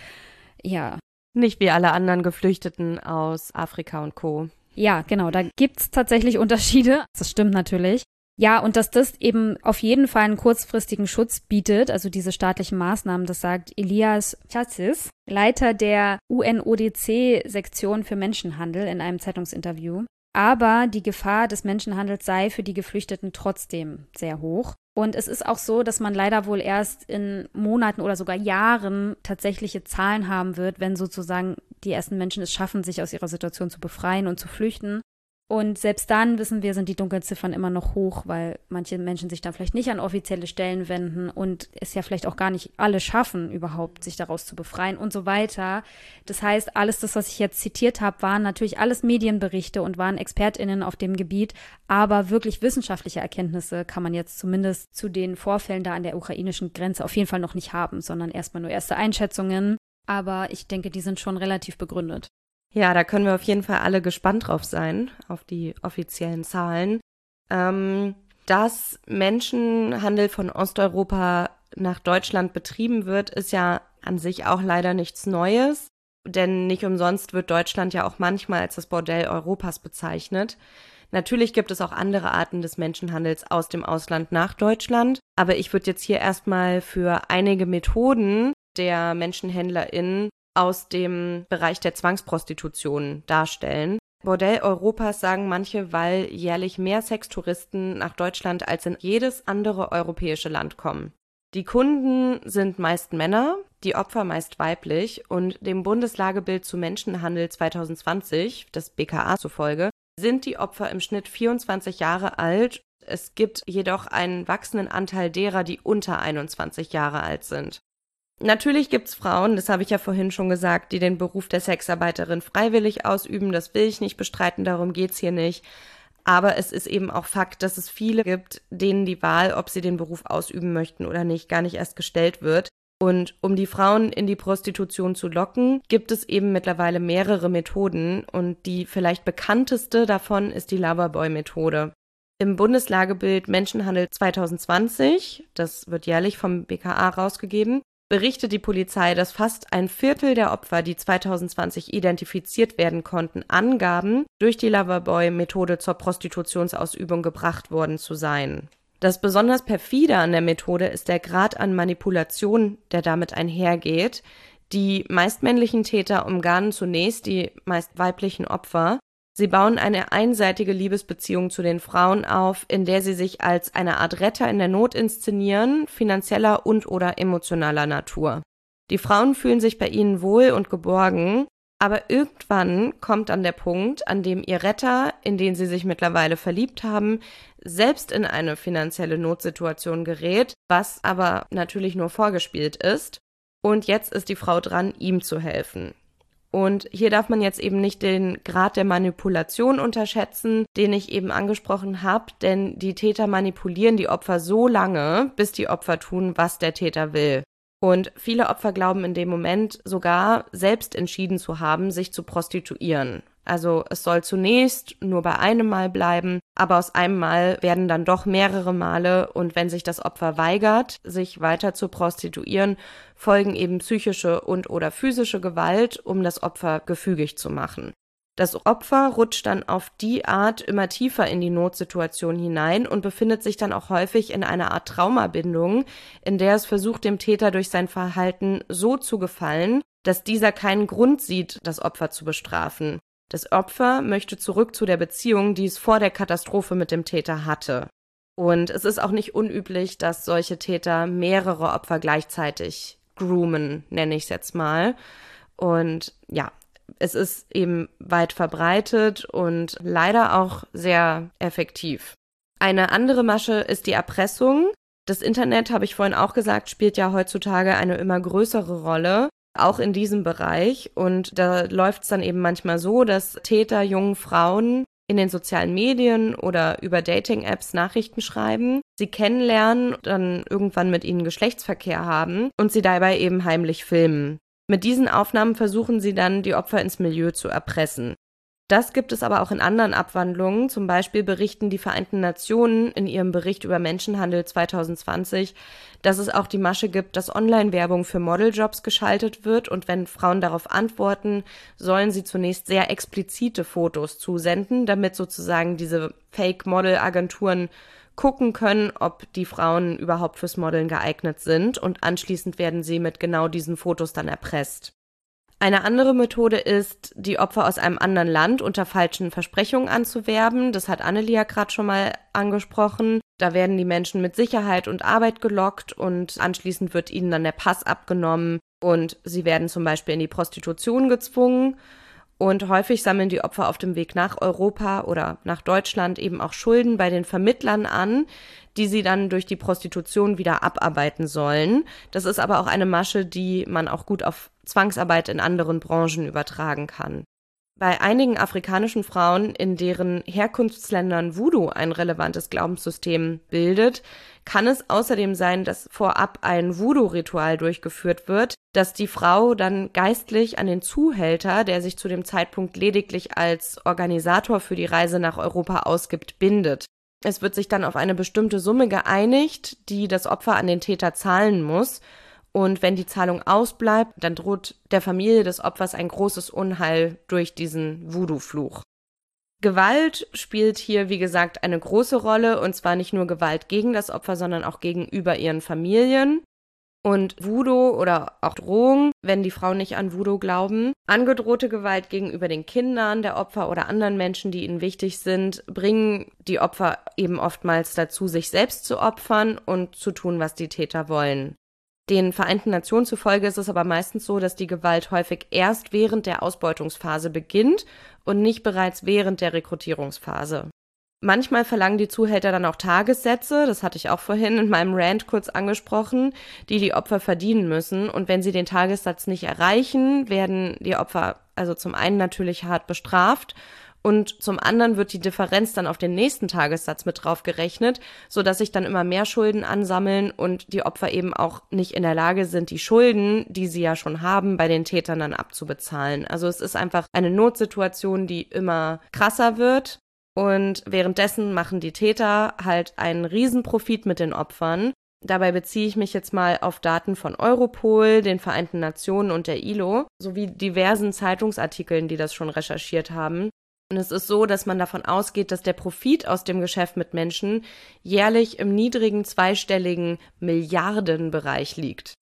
Speaker 1: ja.
Speaker 2: Nicht wie alle anderen Geflüchteten aus Afrika und Co.
Speaker 1: Ja, genau, da gibt's tatsächlich Unterschiede. Das stimmt natürlich. Ja, und dass das eben auf jeden Fall einen kurzfristigen Schutz bietet, also diese staatlichen Maßnahmen, das sagt Elias Chatsis, Leiter der U N O D C-Sektion für Menschenhandel in einem Zeitungsinterview. Aber die Gefahr des Menschenhandels sei für die Geflüchteten trotzdem sehr hoch. Und es ist auch so, dass man leider wohl erst in Monaten oder sogar Jahren tatsächliche Zahlen haben wird, wenn sozusagen die ersten Menschen es schaffen, sich aus ihrer Situation zu befreien und zu flüchten. Und selbst dann, wissen wir, sind die Dunkelziffern immer noch hoch, weil manche Menschen sich dann vielleicht nicht an offizielle Stellen wenden und es ja vielleicht auch gar nicht alle schaffen, überhaupt sich daraus zu befreien und so weiter. Das heißt, alles das, was ich jetzt zitiert habe, waren natürlich alles Medienberichte und waren ExpertInnen auf dem Gebiet, aber wirklich wissenschaftliche Erkenntnisse kann man jetzt zumindest zu den Vorfällen da an der ukrainischen Grenze auf jeden Fall noch nicht haben, sondern erstmal nur erste Einschätzungen. Aber ich denke, die sind schon relativ begründet.
Speaker 2: Ja, da können wir auf jeden Fall alle gespannt drauf sein, auf die offiziellen Zahlen. Ähm, dass Menschenhandel von Osteuropa nach Deutschland betrieben wird, ist ja an sich auch leider nichts Neues. Denn nicht umsonst wird Deutschland ja auch manchmal als das Bordell Europas bezeichnet. Natürlich gibt es auch andere Arten des Menschenhandels aus dem Ausland nach Deutschland. Aber ich würde jetzt hier erstmal für einige Methoden der MenschenhändlerInnen aus dem Bereich der Zwangsprostitution darstellen. Bordell Europas sagen manche, weil jährlich mehr Sextouristen nach Deutschland als in jedes andere europäische Land kommen. Die Kunden sind meist Männer, die Opfer meist weiblich und dem Bundeslagebild zu Menschenhandel zwanzig zwanzig, das B K A zufolge, sind die Opfer im Schnitt vierundzwanzig Jahre alt. Es gibt jedoch einen wachsenden Anteil derer, die unter einundzwanzig Jahre alt sind. Natürlich gibt's Frauen, das habe ich ja vorhin schon gesagt, die den Beruf der Sexarbeiterin freiwillig ausüben. Das will ich nicht bestreiten, darum geht's hier nicht. Aber es ist eben auch Fakt, dass es viele gibt, denen die Wahl, ob sie den Beruf ausüben möchten oder nicht, gar nicht erst gestellt wird. Und um die Frauen in die Prostitution zu locken, gibt es eben mittlerweile mehrere Methoden. Und die vielleicht bekannteste davon ist die Loverboy-Methode. Im Bundeslagebild Menschenhandel zwanzig zwanzig, das wird jährlich vom B K A rausgegeben, berichtet die Polizei, dass fast ein Viertel der Opfer, die zwanzig zwanzig identifiziert werden konnten, angaben, durch die Loverboy-Methode zur Prostitutionsausübung gebracht worden zu sein. Das besonders perfide an der Methode ist der Grad an Manipulation, der damit einhergeht. Die meist männlichen Täter umgarnen zunächst die meist weiblichen Opfer. Sie bauen eine einseitige Liebesbeziehung zu den Frauen auf, in der sie sich als eine Art Retter in der Not inszenieren, finanzieller und/oder emotionaler Natur. Die Frauen fühlen sich bei ihnen wohl und geborgen, aber irgendwann kommt dann der Punkt, an dem ihr Retter, in den sie sich mittlerweile verliebt haben, selbst in eine finanzielle Notsituation gerät, was aber natürlich nur vorgespielt ist. Und jetzt ist die Frau dran, ihm zu helfen. Und hier darf man jetzt eben nicht den Grad der Manipulation unterschätzen, den ich eben angesprochen habe, denn die Täter manipulieren die Opfer so lange, bis die Opfer tun, was der Täter will. Und viele Opfer glauben in dem Moment sogar, selbst entschieden zu haben, sich zu prostituieren. Also es soll zunächst nur bei einem Mal bleiben, aber aus einem Mal werden dann doch mehrere Male, und wenn sich das Opfer weigert, sich weiter zu prostituieren, folgen eben psychische und oder physische Gewalt, um das Opfer gefügig zu machen. Das Opfer rutscht dann auf die Art immer tiefer in die Notsituation hinein und befindet sich dann auch häufig in einer Art Traumabindung, in der es versucht, dem Täter durch sein Verhalten so zu gefallen, dass dieser keinen Grund sieht, das Opfer zu bestrafen. Das Opfer möchte zurück zu der Beziehung, die es vor der Katastrophe mit dem Täter hatte. Und es ist auch nicht unüblich, dass solche Täter mehrere Opfer gleichzeitig groomen, nenne ich es jetzt mal. Und ja, es ist eben weit verbreitet und leider auch sehr effektiv. Eine andere Masche ist die Erpressung. Das Internet, habe ich vorhin auch gesagt, spielt ja heutzutage eine immer größere Rolle, auch in diesem Bereich. Und da läuft es dann eben manchmal so, dass Täter jungen Frauen in den sozialen Medien oder über Dating-Apps Nachrichten schreiben, sie kennenlernen, dann irgendwann mit ihnen Geschlechtsverkehr haben und sie dabei eben heimlich filmen. Mit diesen Aufnahmen versuchen sie dann, die Opfer ins Milieu zu erpressen. Das gibt es aber auch in anderen Abwandlungen. Zum Beispiel berichten die Vereinten Nationen in ihrem Bericht über Menschenhandel zwanzig zwanzig, dass es auch die Masche gibt, dass Online-Werbung für Modeljobs geschaltet wird, und wenn Frauen darauf antworten, sollen sie zunächst sehr explizite Fotos zusenden, damit sozusagen diese Fake-Model-Agenturen gucken können, ob die Frauen überhaupt fürs Modeln geeignet sind, und anschließend werden sie mit genau diesen Fotos dann erpresst. Eine andere Methode ist, die Opfer aus einem anderen Land unter falschen Versprechungen anzuwerben. Das hat Annelie ja gerade schon mal angesprochen. Da werden die Menschen mit Sicherheit und Arbeit gelockt und anschließend wird ihnen dann der Pass abgenommen und sie werden zum Beispiel in die Prostitution gezwungen. Und häufig sammeln die Opfer auf dem Weg nach Europa oder nach Deutschland eben auch Schulden bei den Vermittlern an, die sie dann durch die Prostitution wieder abarbeiten sollen. Das ist aber auch eine Masche, die man auch gut auf Zwangsarbeit in anderen Branchen übertragen kann. Bei einigen afrikanischen Frauen, in deren Herkunftsländern Voodoo ein relevantes Glaubenssystem bildet, kann es außerdem sein, dass vorab ein Voodoo-Ritual durchgeführt wird, das die Frau dann geistlich an den Zuhälter, der sich zu dem Zeitpunkt lediglich als Organisator für die Reise nach Europa ausgibt, bindet. Es wird sich dann auf eine bestimmte Summe geeinigt, die das Opfer an den Täter zahlen muss. Und wenn die Zahlung ausbleibt, dann droht der Familie des Opfers ein großes Unheil durch diesen Voodoo-Fluch. Gewalt spielt hier, wie gesagt, eine große Rolle, und zwar nicht nur Gewalt gegen das Opfer, sondern auch gegenüber ihren Familien. Und Voodoo oder auch Drohung, wenn die Frauen nicht an Voodoo glauben, angedrohte Gewalt gegenüber den Kindern der Opfer oder anderen Menschen, die ihnen wichtig sind, bringen die Opfer eben oftmals dazu, sich selbst zu opfern und zu tun, was die Täter wollen. Den Vereinten Nationen zufolge ist es aber meistens so, dass die Gewalt häufig erst während der Ausbeutungsphase beginnt und nicht bereits während der Rekrutierungsphase. Manchmal verlangen die Zuhälter dann auch Tagessätze, das hatte ich auch vorhin in meinem Rant kurz angesprochen, die die Opfer verdienen müssen. Und wenn sie den Tagessatz nicht erreichen, werden die Opfer also zum einen natürlich hart bestraft und zum anderen wird die Differenz dann auf den nächsten Tagessatz mit drauf gerechnet, sodass sich dann immer mehr Schulden ansammeln und die Opfer eben auch nicht in der Lage sind, die Schulden, die sie ja schon haben, bei den Tätern dann abzubezahlen. Also es ist einfach eine Notsituation, die immer krasser wird. Und währenddessen machen die Täter halt einen Riesenprofit mit den Opfern. Dabei beziehe ich mich jetzt mal auf Daten von Europol, den Vereinten Nationen und der I L O, sowie diversen Zeitungsartikeln, die das schon recherchiert haben. Und es ist so, dass man davon ausgeht, dass der Profit aus dem Geschäft mit Menschen jährlich im niedrigen zweistelligen Milliardenbereich liegt.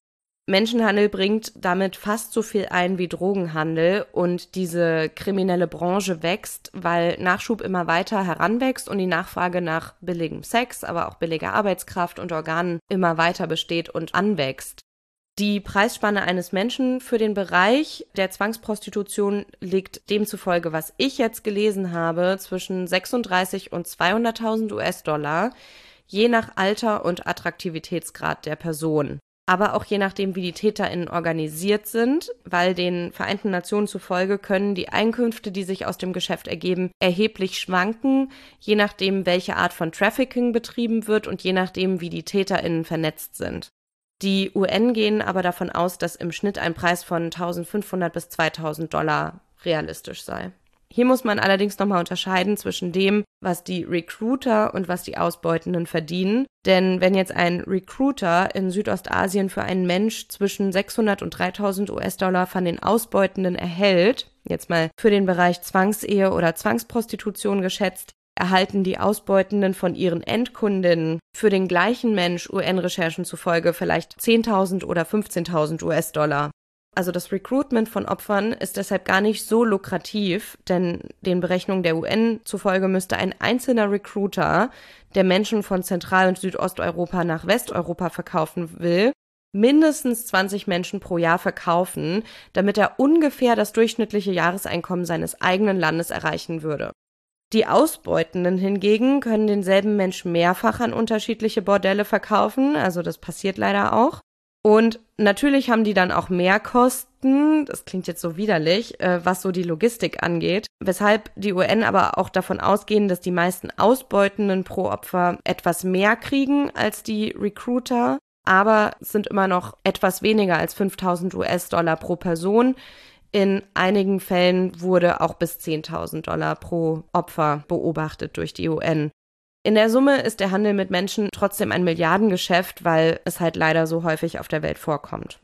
Speaker 2: Menschenhandel bringt damit fast so viel ein wie Drogenhandel und diese kriminelle Branche wächst, weil Nachschub immer weiter heranwächst und die Nachfrage nach billigem Sex, aber auch billiger Arbeitskraft und Organen immer weiter besteht und anwächst. Die Preisspanne eines Menschen für den Bereich der Zwangsprostitution liegt demzufolge, was ich jetzt gelesen habe, zwischen sechsunddreißig und zweihunderttausend US-Dollar, je nach Alter und Attraktivitätsgrad der Person. Aber auch je nachdem, wie die TäterInnen organisiert sind, weil den Vereinten Nationen zufolge können die Einkünfte, die sich aus dem Geschäft ergeben, erheblich schwanken, je nachdem, welche Art von Trafficking betrieben wird und je nachdem, wie die TäterInnen vernetzt sind. Die U N gehen aber davon aus, dass im Schnitt ein Preis von eintausendfünfhundert bis zweitausend Dollar realistisch sei. Hier muss man allerdings nochmal unterscheiden zwischen dem, was die Recruiter und was die Ausbeutenden verdienen. Denn wenn jetzt ein Recruiter in Südostasien für einen Mensch zwischen sechshundert und dreitausend US-Dollar von den Ausbeutenden erhält, jetzt mal für den Bereich Zwangsehe oder Zwangsprostitution geschätzt, erhalten die Ausbeutenden von ihren Endkundinnen für den gleichen Mensch U N-Recherchen zufolge vielleicht zehntausend oder fünfzehntausend US-Dollar. Also das Recruitment von Opfern ist deshalb gar nicht so lukrativ, denn den Berechnungen der U N zufolge müsste ein einzelner Recruiter, der Menschen von Zentral- und Südosteuropa nach Westeuropa verkaufen will, mindestens zwanzig Menschen pro Jahr verkaufen, damit er ungefähr das durchschnittliche Jahreseinkommen seines eigenen Landes erreichen würde. Die Ausbeutenden hingegen können denselben Menschen mehrfach an unterschiedliche Bordelle verkaufen, also das passiert leider auch. Und natürlich haben die dann auch mehr Kosten, das klingt jetzt so widerlich, äh, was so die Logistik angeht, weshalb die U N aber auch davon ausgehen, dass die meisten Ausbeutenden pro Opfer etwas mehr kriegen als die Recruiter, aber es sind immer noch etwas weniger als fünftausend US-Dollar pro Person. In einigen Fällen wurde auch bis zehntausend Dollar pro Opfer beobachtet durch die U N. In der Summe ist der Handel mit Menschen trotzdem ein Milliardengeschäft, weil es halt leider so häufig auf der Welt vorkommt.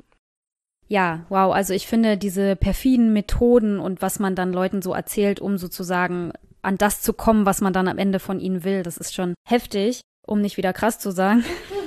Speaker 1: Ja, wow, also ich finde diese perfiden Methoden und was man dann Leuten so erzählt, um sozusagen an das zu kommen, was man dann am Ende von ihnen will, das ist schon heftig, um nicht wieder krass zu sagen.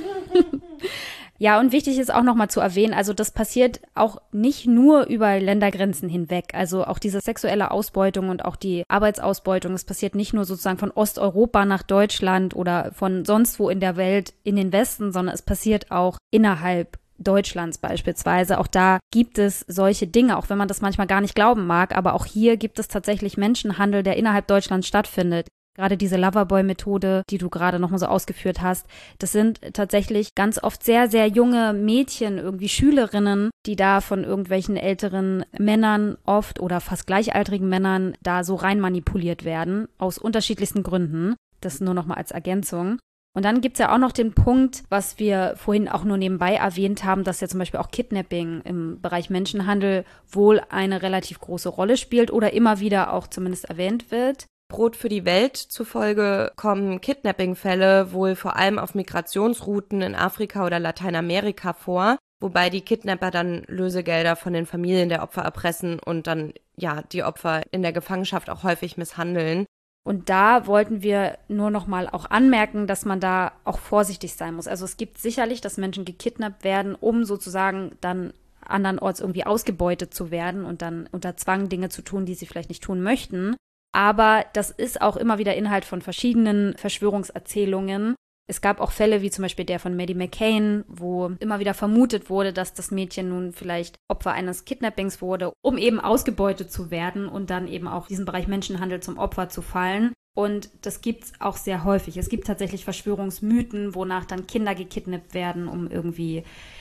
Speaker 1: Ja, und wichtig ist auch nochmal zu erwähnen, also das passiert auch nicht nur über Ländergrenzen hinweg. Also auch diese sexuelle Ausbeutung und auch die Arbeitsausbeutung, das passiert nicht nur sozusagen von Osteuropa nach Deutschland oder von sonst wo in der Welt in den Westen, sondern es passiert auch innerhalb Deutschlands beispielsweise. Auch da gibt es solche Dinge, auch wenn man das manchmal gar nicht glauben mag. Aber auch hier gibt es tatsächlich Menschenhandel, der innerhalb Deutschlands stattfindet. Gerade diese Loverboy-Methode, die du gerade nochmal so ausgeführt hast, das sind tatsächlich ganz oft sehr, sehr junge Mädchen, irgendwie Schülerinnen, die da von irgendwelchen älteren Männern oft oder fast gleichaltrigen Männern da so rein manipuliert werden, aus unterschiedlichsten Gründen. Das nur nochmal als Ergänzung. Und dann gibt's ja auch noch den Punkt, was wir vorhin auch nur nebenbei erwähnt haben, dass ja zum Beispiel auch Kidnapping im Bereich Menschenhandel wohl eine relativ große Rolle spielt oder immer wieder auch zumindest erwähnt wird.
Speaker 2: Brot für die Welt zufolge kommen Kidnapping-Fälle wohl vor allem auf Migrationsrouten in Afrika oder Lateinamerika vor, wobei die Kidnapper dann Lösegelder von den Familien der Opfer erpressen und dann ja die Opfer in der Gefangenschaft auch häufig misshandeln.
Speaker 1: Und da wollten wir nur noch mal auch anmerken, dass man da auch vorsichtig sein muss. Also es gibt sicherlich, dass Menschen gekidnappt werden, um sozusagen dann andernorts irgendwie ausgebeutet zu werden und dann unter Zwang Dinge zu tun, die sie vielleicht nicht tun möchten. Aber das ist auch immer wieder Inhalt von verschiedenen Verschwörungserzählungen. Es gab auch Fälle wie zum Beispiel der von Maddie McCain, wo immer wieder vermutet wurde, dass das Mädchen nun vielleicht Opfer eines Kidnappings wurde, um eben ausgebeutet zu werden und dann eben auch diesen Bereich Menschenhandel zum Opfer zu fallen. Und das gibt's auch sehr häufig. Es gibt tatsächlich Verschwörungsmythen, wonach dann Kinder gekidnappt werden, um irgendwie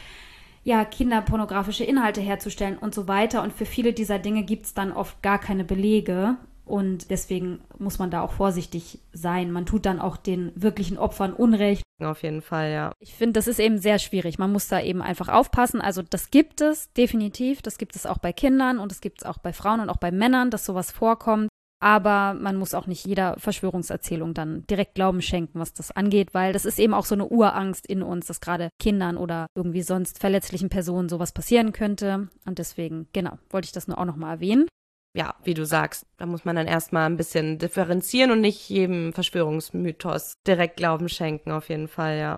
Speaker 1: ja, kinderpornografische Inhalte herzustellen und so weiter. Und für viele dieser Dinge gibt's dann oft gar keine Belege. Und deswegen muss man da auch vorsichtig sein. Man tut dann auch den wirklichen Opfern Unrecht.
Speaker 2: Auf jeden Fall, ja.
Speaker 1: Ich finde, das ist eben sehr schwierig. Man muss da eben einfach aufpassen. Also das gibt es definitiv. Das gibt es auch bei Kindern und das gibt es auch bei Frauen und auch bei Männern, dass sowas vorkommt. Aber man muss auch nicht jeder Verschwörungserzählung dann direkt Glauben schenken, was das angeht, weil das ist eben auch so eine Urangst in uns, dass gerade Kindern oder irgendwie sonst verletzlichen Personen sowas passieren könnte. Und deswegen, genau, wollte ich das nur auch nochmal erwähnen.
Speaker 2: Ja, wie du sagst, da muss man dann erstmal ein bisschen differenzieren und nicht jedem Verschwörungsmythos direkt Glauben schenken, auf jeden Fall, ja.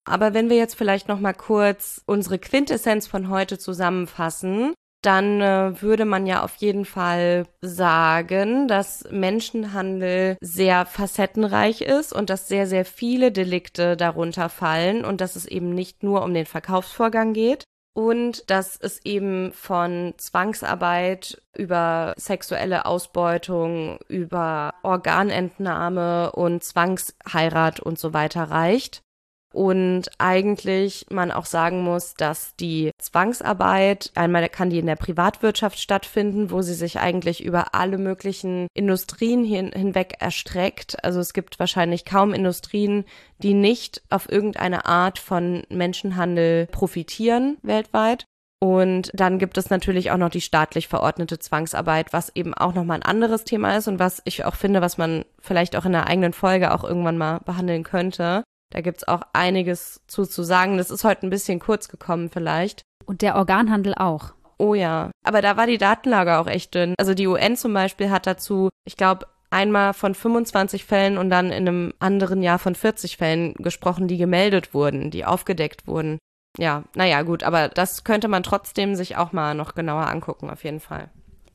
Speaker 2: Aber wenn wir jetzt vielleicht noch mal kurz unsere Quintessenz von heute zusammenfassen, dann äh, würde man ja auf jeden Fall sagen, dass Menschenhandel sehr facettenreich ist und dass sehr, sehr viele Delikte darunter fallen und dass es eben nicht nur um den Verkaufsvorgang geht. Und dass es eben von Zwangsarbeit über sexuelle Ausbeutung, über Organentnahme und Zwangsheirat und so weiter reicht. Und eigentlich man auch sagen muss, dass die Zwangsarbeit, einmal kann die in der Privatwirtschaft stattfinden, wo sie sich eigentlich über alle möglichen Industrien hin, hinweg erstreckt. Also es gibt wahrscheinlich kaum Industrien, die nicht auf irgendeine Art von Menschenhandel profitieren weltweit. Und dann gibt es natürlich auch noch die staatlich verordnete Zwangsarbeit, was eben auch nochmal ein anderes Thema ist und was ich auch finde, was man vielleicht auch in einer eigenen Folge auch irgendwann mal behandeln könnte. Da gibt's auch einiges zu, zu sagen. Das ist heute ein bisschen kurz gekommen vielleicht.
Speaker 1: Und der Organhandel auch.
Speaker 2: Oh ja, aber da war die Datenlage auch echt dünn. Also die U N zum Beispiel hat dazu, ich glaube, einmal von fünfundzwanzig Fällen und dann in einem anderen Jahr von vierzig Fällen gesprochen, die gemeldet wurden, die aufgedeckt wurden. Ja, naja, gut, aber das könnte man trotzdem sich auch mal noch genauer angucken, auf jeden Fall.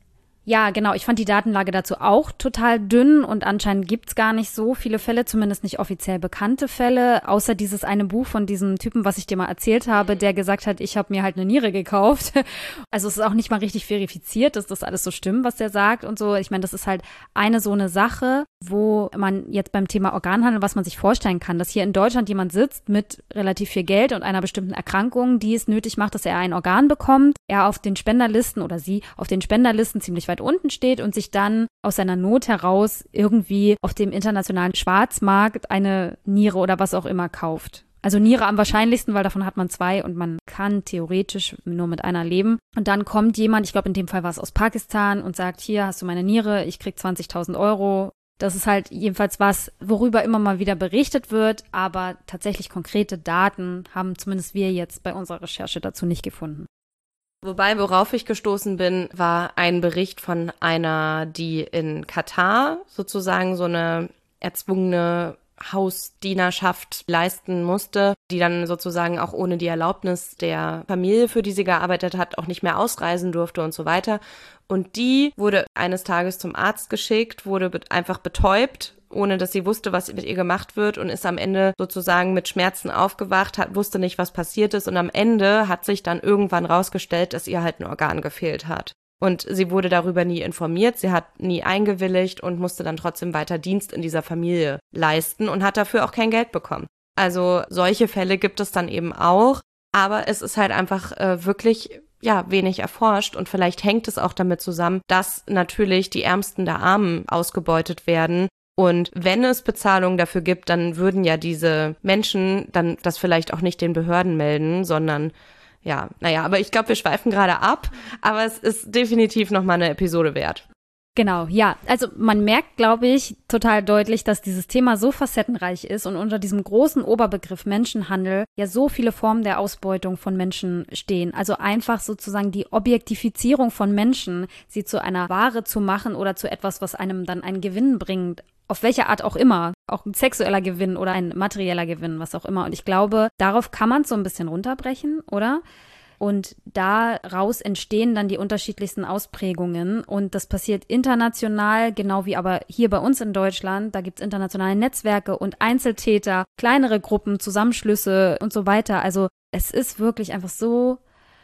Speaker 1: Ja, genau. Ich fand die Datenlage dazu auch total dünn und anscheinend gibt's gar nicht so viele Fälle, zumindest nicht offiziell bekannte Fälle, außer dieses eine Buch von diesem Typen, was ich dir mal erzählt habe, der gesagt hat, ich habe mir halt eine Niere gekauft. Also es ist auch nicht mal richtig verifiziert, dass das alles so stimmt, was der sagt und so. Ich meine, das ist halt eine so eine Sache, wo man jetzt beim Thema Organhandel, was man sich vorstellen kann, dass hier in Deutschland jemand sitzt mit relativ viel Geld und einer bestimmten Erkrankung, die es nötig macht, dass er ein Organ bekommt, er auf den Spenderlisten oder sie auf den Spenderlisten ziemlich weit unten steht und sich dann aus seiner Not heraus irgendwie auf dem internationalen Schwarzmarkt eine Niere oder was auch immer kauft. Also Niere am wahrscheinlichsten, weil davon hat man zwei und man kann theoretisch nur mit einer leben. Und dann kommt jemand, ich glaube in dem Fall war es aus Pakistan, und sagt, hier hast du meine Niere, ich krieg zwanzigtausend Euro. Das ist halt jedenfalls was, worüber immer mal wieder berichtet wird, aber tatsächlich konkrete Daten haben zumindest wir jetzt bei unserer Recherche dazu nicht gefunden.
Speaker 2: Wobei, worauf ich gestoßen bin, war ein Bericht von einer, die in Katar sozusagen so eine erzwungene Hausdienerschaft leisten musste, die dann sozusagen auch ohne die Erlaubnis der Familie, für die sie gearbeitet hat, auch nicht mehr ausreisen durfte und so weiter. Und die wurde eines Tages zum Arzt geschickt, wurde einfach betäubt, ohne dass sie wusste, was mit ihr gemacht wird, und ist am Ende sozusagen mit Schmerzen aufgewacht, hat, wusste nicht, was passiert ist, und am Ende hat sich dann irgendwann rausgestellt, dass ihr halt ein Organ gefehlt hat. Und sie wurde darüber nie informiert, sie hat nie eingewilligt und musste dann trotzdem weiter Dienst in dieser Familie leisten und hat dafür auch kein Geld bekommen. Also solche Fälle gibt es dann eben auch, aber es ist halt einfach äh, wirklich ja wenig erforscht, und vielleicht hängt es auch damit zusammen, dass natürlich die Ärmsten der Armen ausgebeutet werden. Und wenn es Bezahlung dafür gibt, dann würden ja diese Menschen dann das vielleicht auch nicht den Behörden melden, sondern ja, naja, aber ich glaube, wir schweifen gerade ab, aber es ist definitiv nochmal eine Episode wert.
Speaker 1: Genau, ja. Also man merkt, glaube ich, total deutlich, dass dieses Thema so facettenreich ist und unter diesem großen Oberbegriff Menschenhandel ja so viele Formen der Ausbeutung von Menschen stehen. Also einfach sozusagen die Objektifizierung von Menschen, sie zu einer Ware zu machen oder zu etwas, was einem dann einen Gewinn bringt. Auf welche Art auch immer, auch ein sexueller Gewinn oder ein materieller Gewinn, was auch immer. Und ich glaube, darauf kann man es so ein bisschen runterbrechen, oder? Und daraus entstehen dann die unterschiedlichsten Ausprägungen. Und das passiert international, genau wie aber hier bei uns in Deutschland. Da gibt es internationale Netzwerke und Einzeltäter, kleinere Gruppen, Zusammenschlüsse und so weiter. Also es ist wirklich einfach so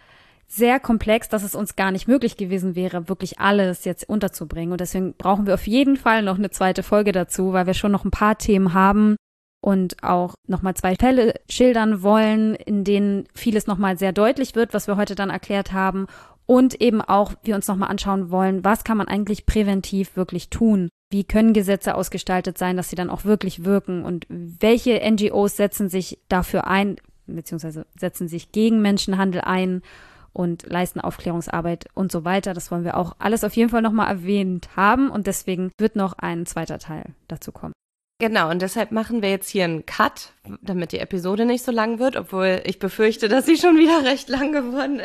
Speaker 1: sehr komplex, dass es uns gar nicht möglich gewesen wäre, wirklich alles jetzt unterzubringen. Und deswegen brauchen wir auf jeden Fall noch eine zweite Folge dazu, weil wir schon noch ein paar Themen haben und auch nochmal zwei Fälle schildern wollen, in denen vieles nochmal sehr deutlich wird, was wir heute dann erklärt haben. Und eben auch wir uns nochmal anschauen wollen, was kann man eigentlich präventiv wirklich tun? Wie können Gesetze ausgestaltet sein, dass sie dann auch wirklich wirken? Und welche N G Os setzen sich dafür ein, beziehungsweise setzen sich gegen Menschenhandel ein und leisten Aufklärungsarbeit und so weiter. Das wollen wir auch alles auf jeden Fall nochmal erwähnt haben, und deswegen wird noch ein zweiter Teil dazu kommen.
Speaker 2: Genau, und deshalb machen wir jetzt hier einen Cut, damit die Episode nicht so lang wird, obwohl ich befürchte, dass sie schon wieder recht lang geworden ist.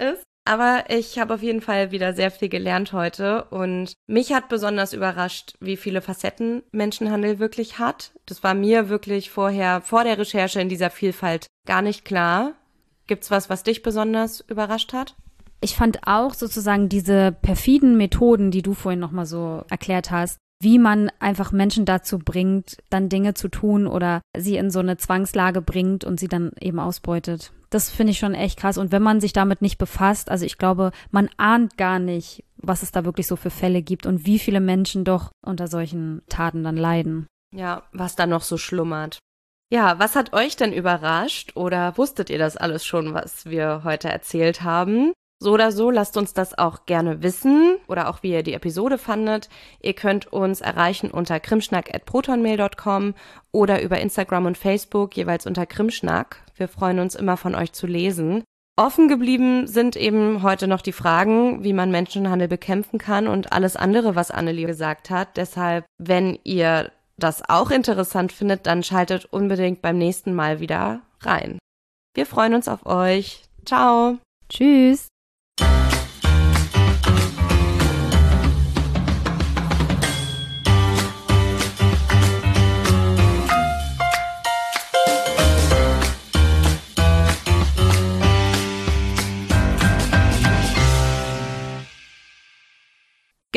Speaker 2: Aber ich habe auf jeden Fall wieder sehr viel gelernt heute und mich hat besonders überrascht, wie viele Facetten Menschenhandel wirklich hat. Das war mir wirklich vorher, vor der Recherche in dieser Vielfalt gar nicht klar. Gibt's was, was dich besonders überrascht hat?
Speaker 1: Ich fand auch sozusagen diese perfiden Methoden, die du vorhin nochmal so erklärt hast, wie man einfach Menschen dazu bringt, dann Dinge zu tun oder sie in so eine Zwangslage bringt und sie dann eben ausbeutet. Das finde ich schon echt krass. Und wenn man sich damit nicht befasst, also ich glaube, man ahnt gar nicht, was es da wirklich so für Fälle gibt und wie viele Menschen doch unter solchen Taten dann leiden.
Speaker 2: Ja, was da noch so schlummert. Ja, was hat euch denn überrascht oder wusstet ihr das alles schon, was wir heute erzählt haben? So oder so, lasst uns das auch gerne wissen oder auch wie ihr die Episode fandet. Ihr könnt uns erreichen unter krimschnack at protonmail dot com oder über Instagram und Facebook jeweils unter krimschnack. Wir freuen uns immer von euch zu lesen. Offen geblieben sind eben heute noch die Fragen, wie man Menschenhandel bekämpfen kann und alles andere, was Annelie gesagt hat. Deshalb, wenn ihr das auch interessant findet, dann schaltet unbedingt beim nächsten Mal wieder rein. Wir freuen uns auf euch. Ciao.
Speaker 1: Tschüss.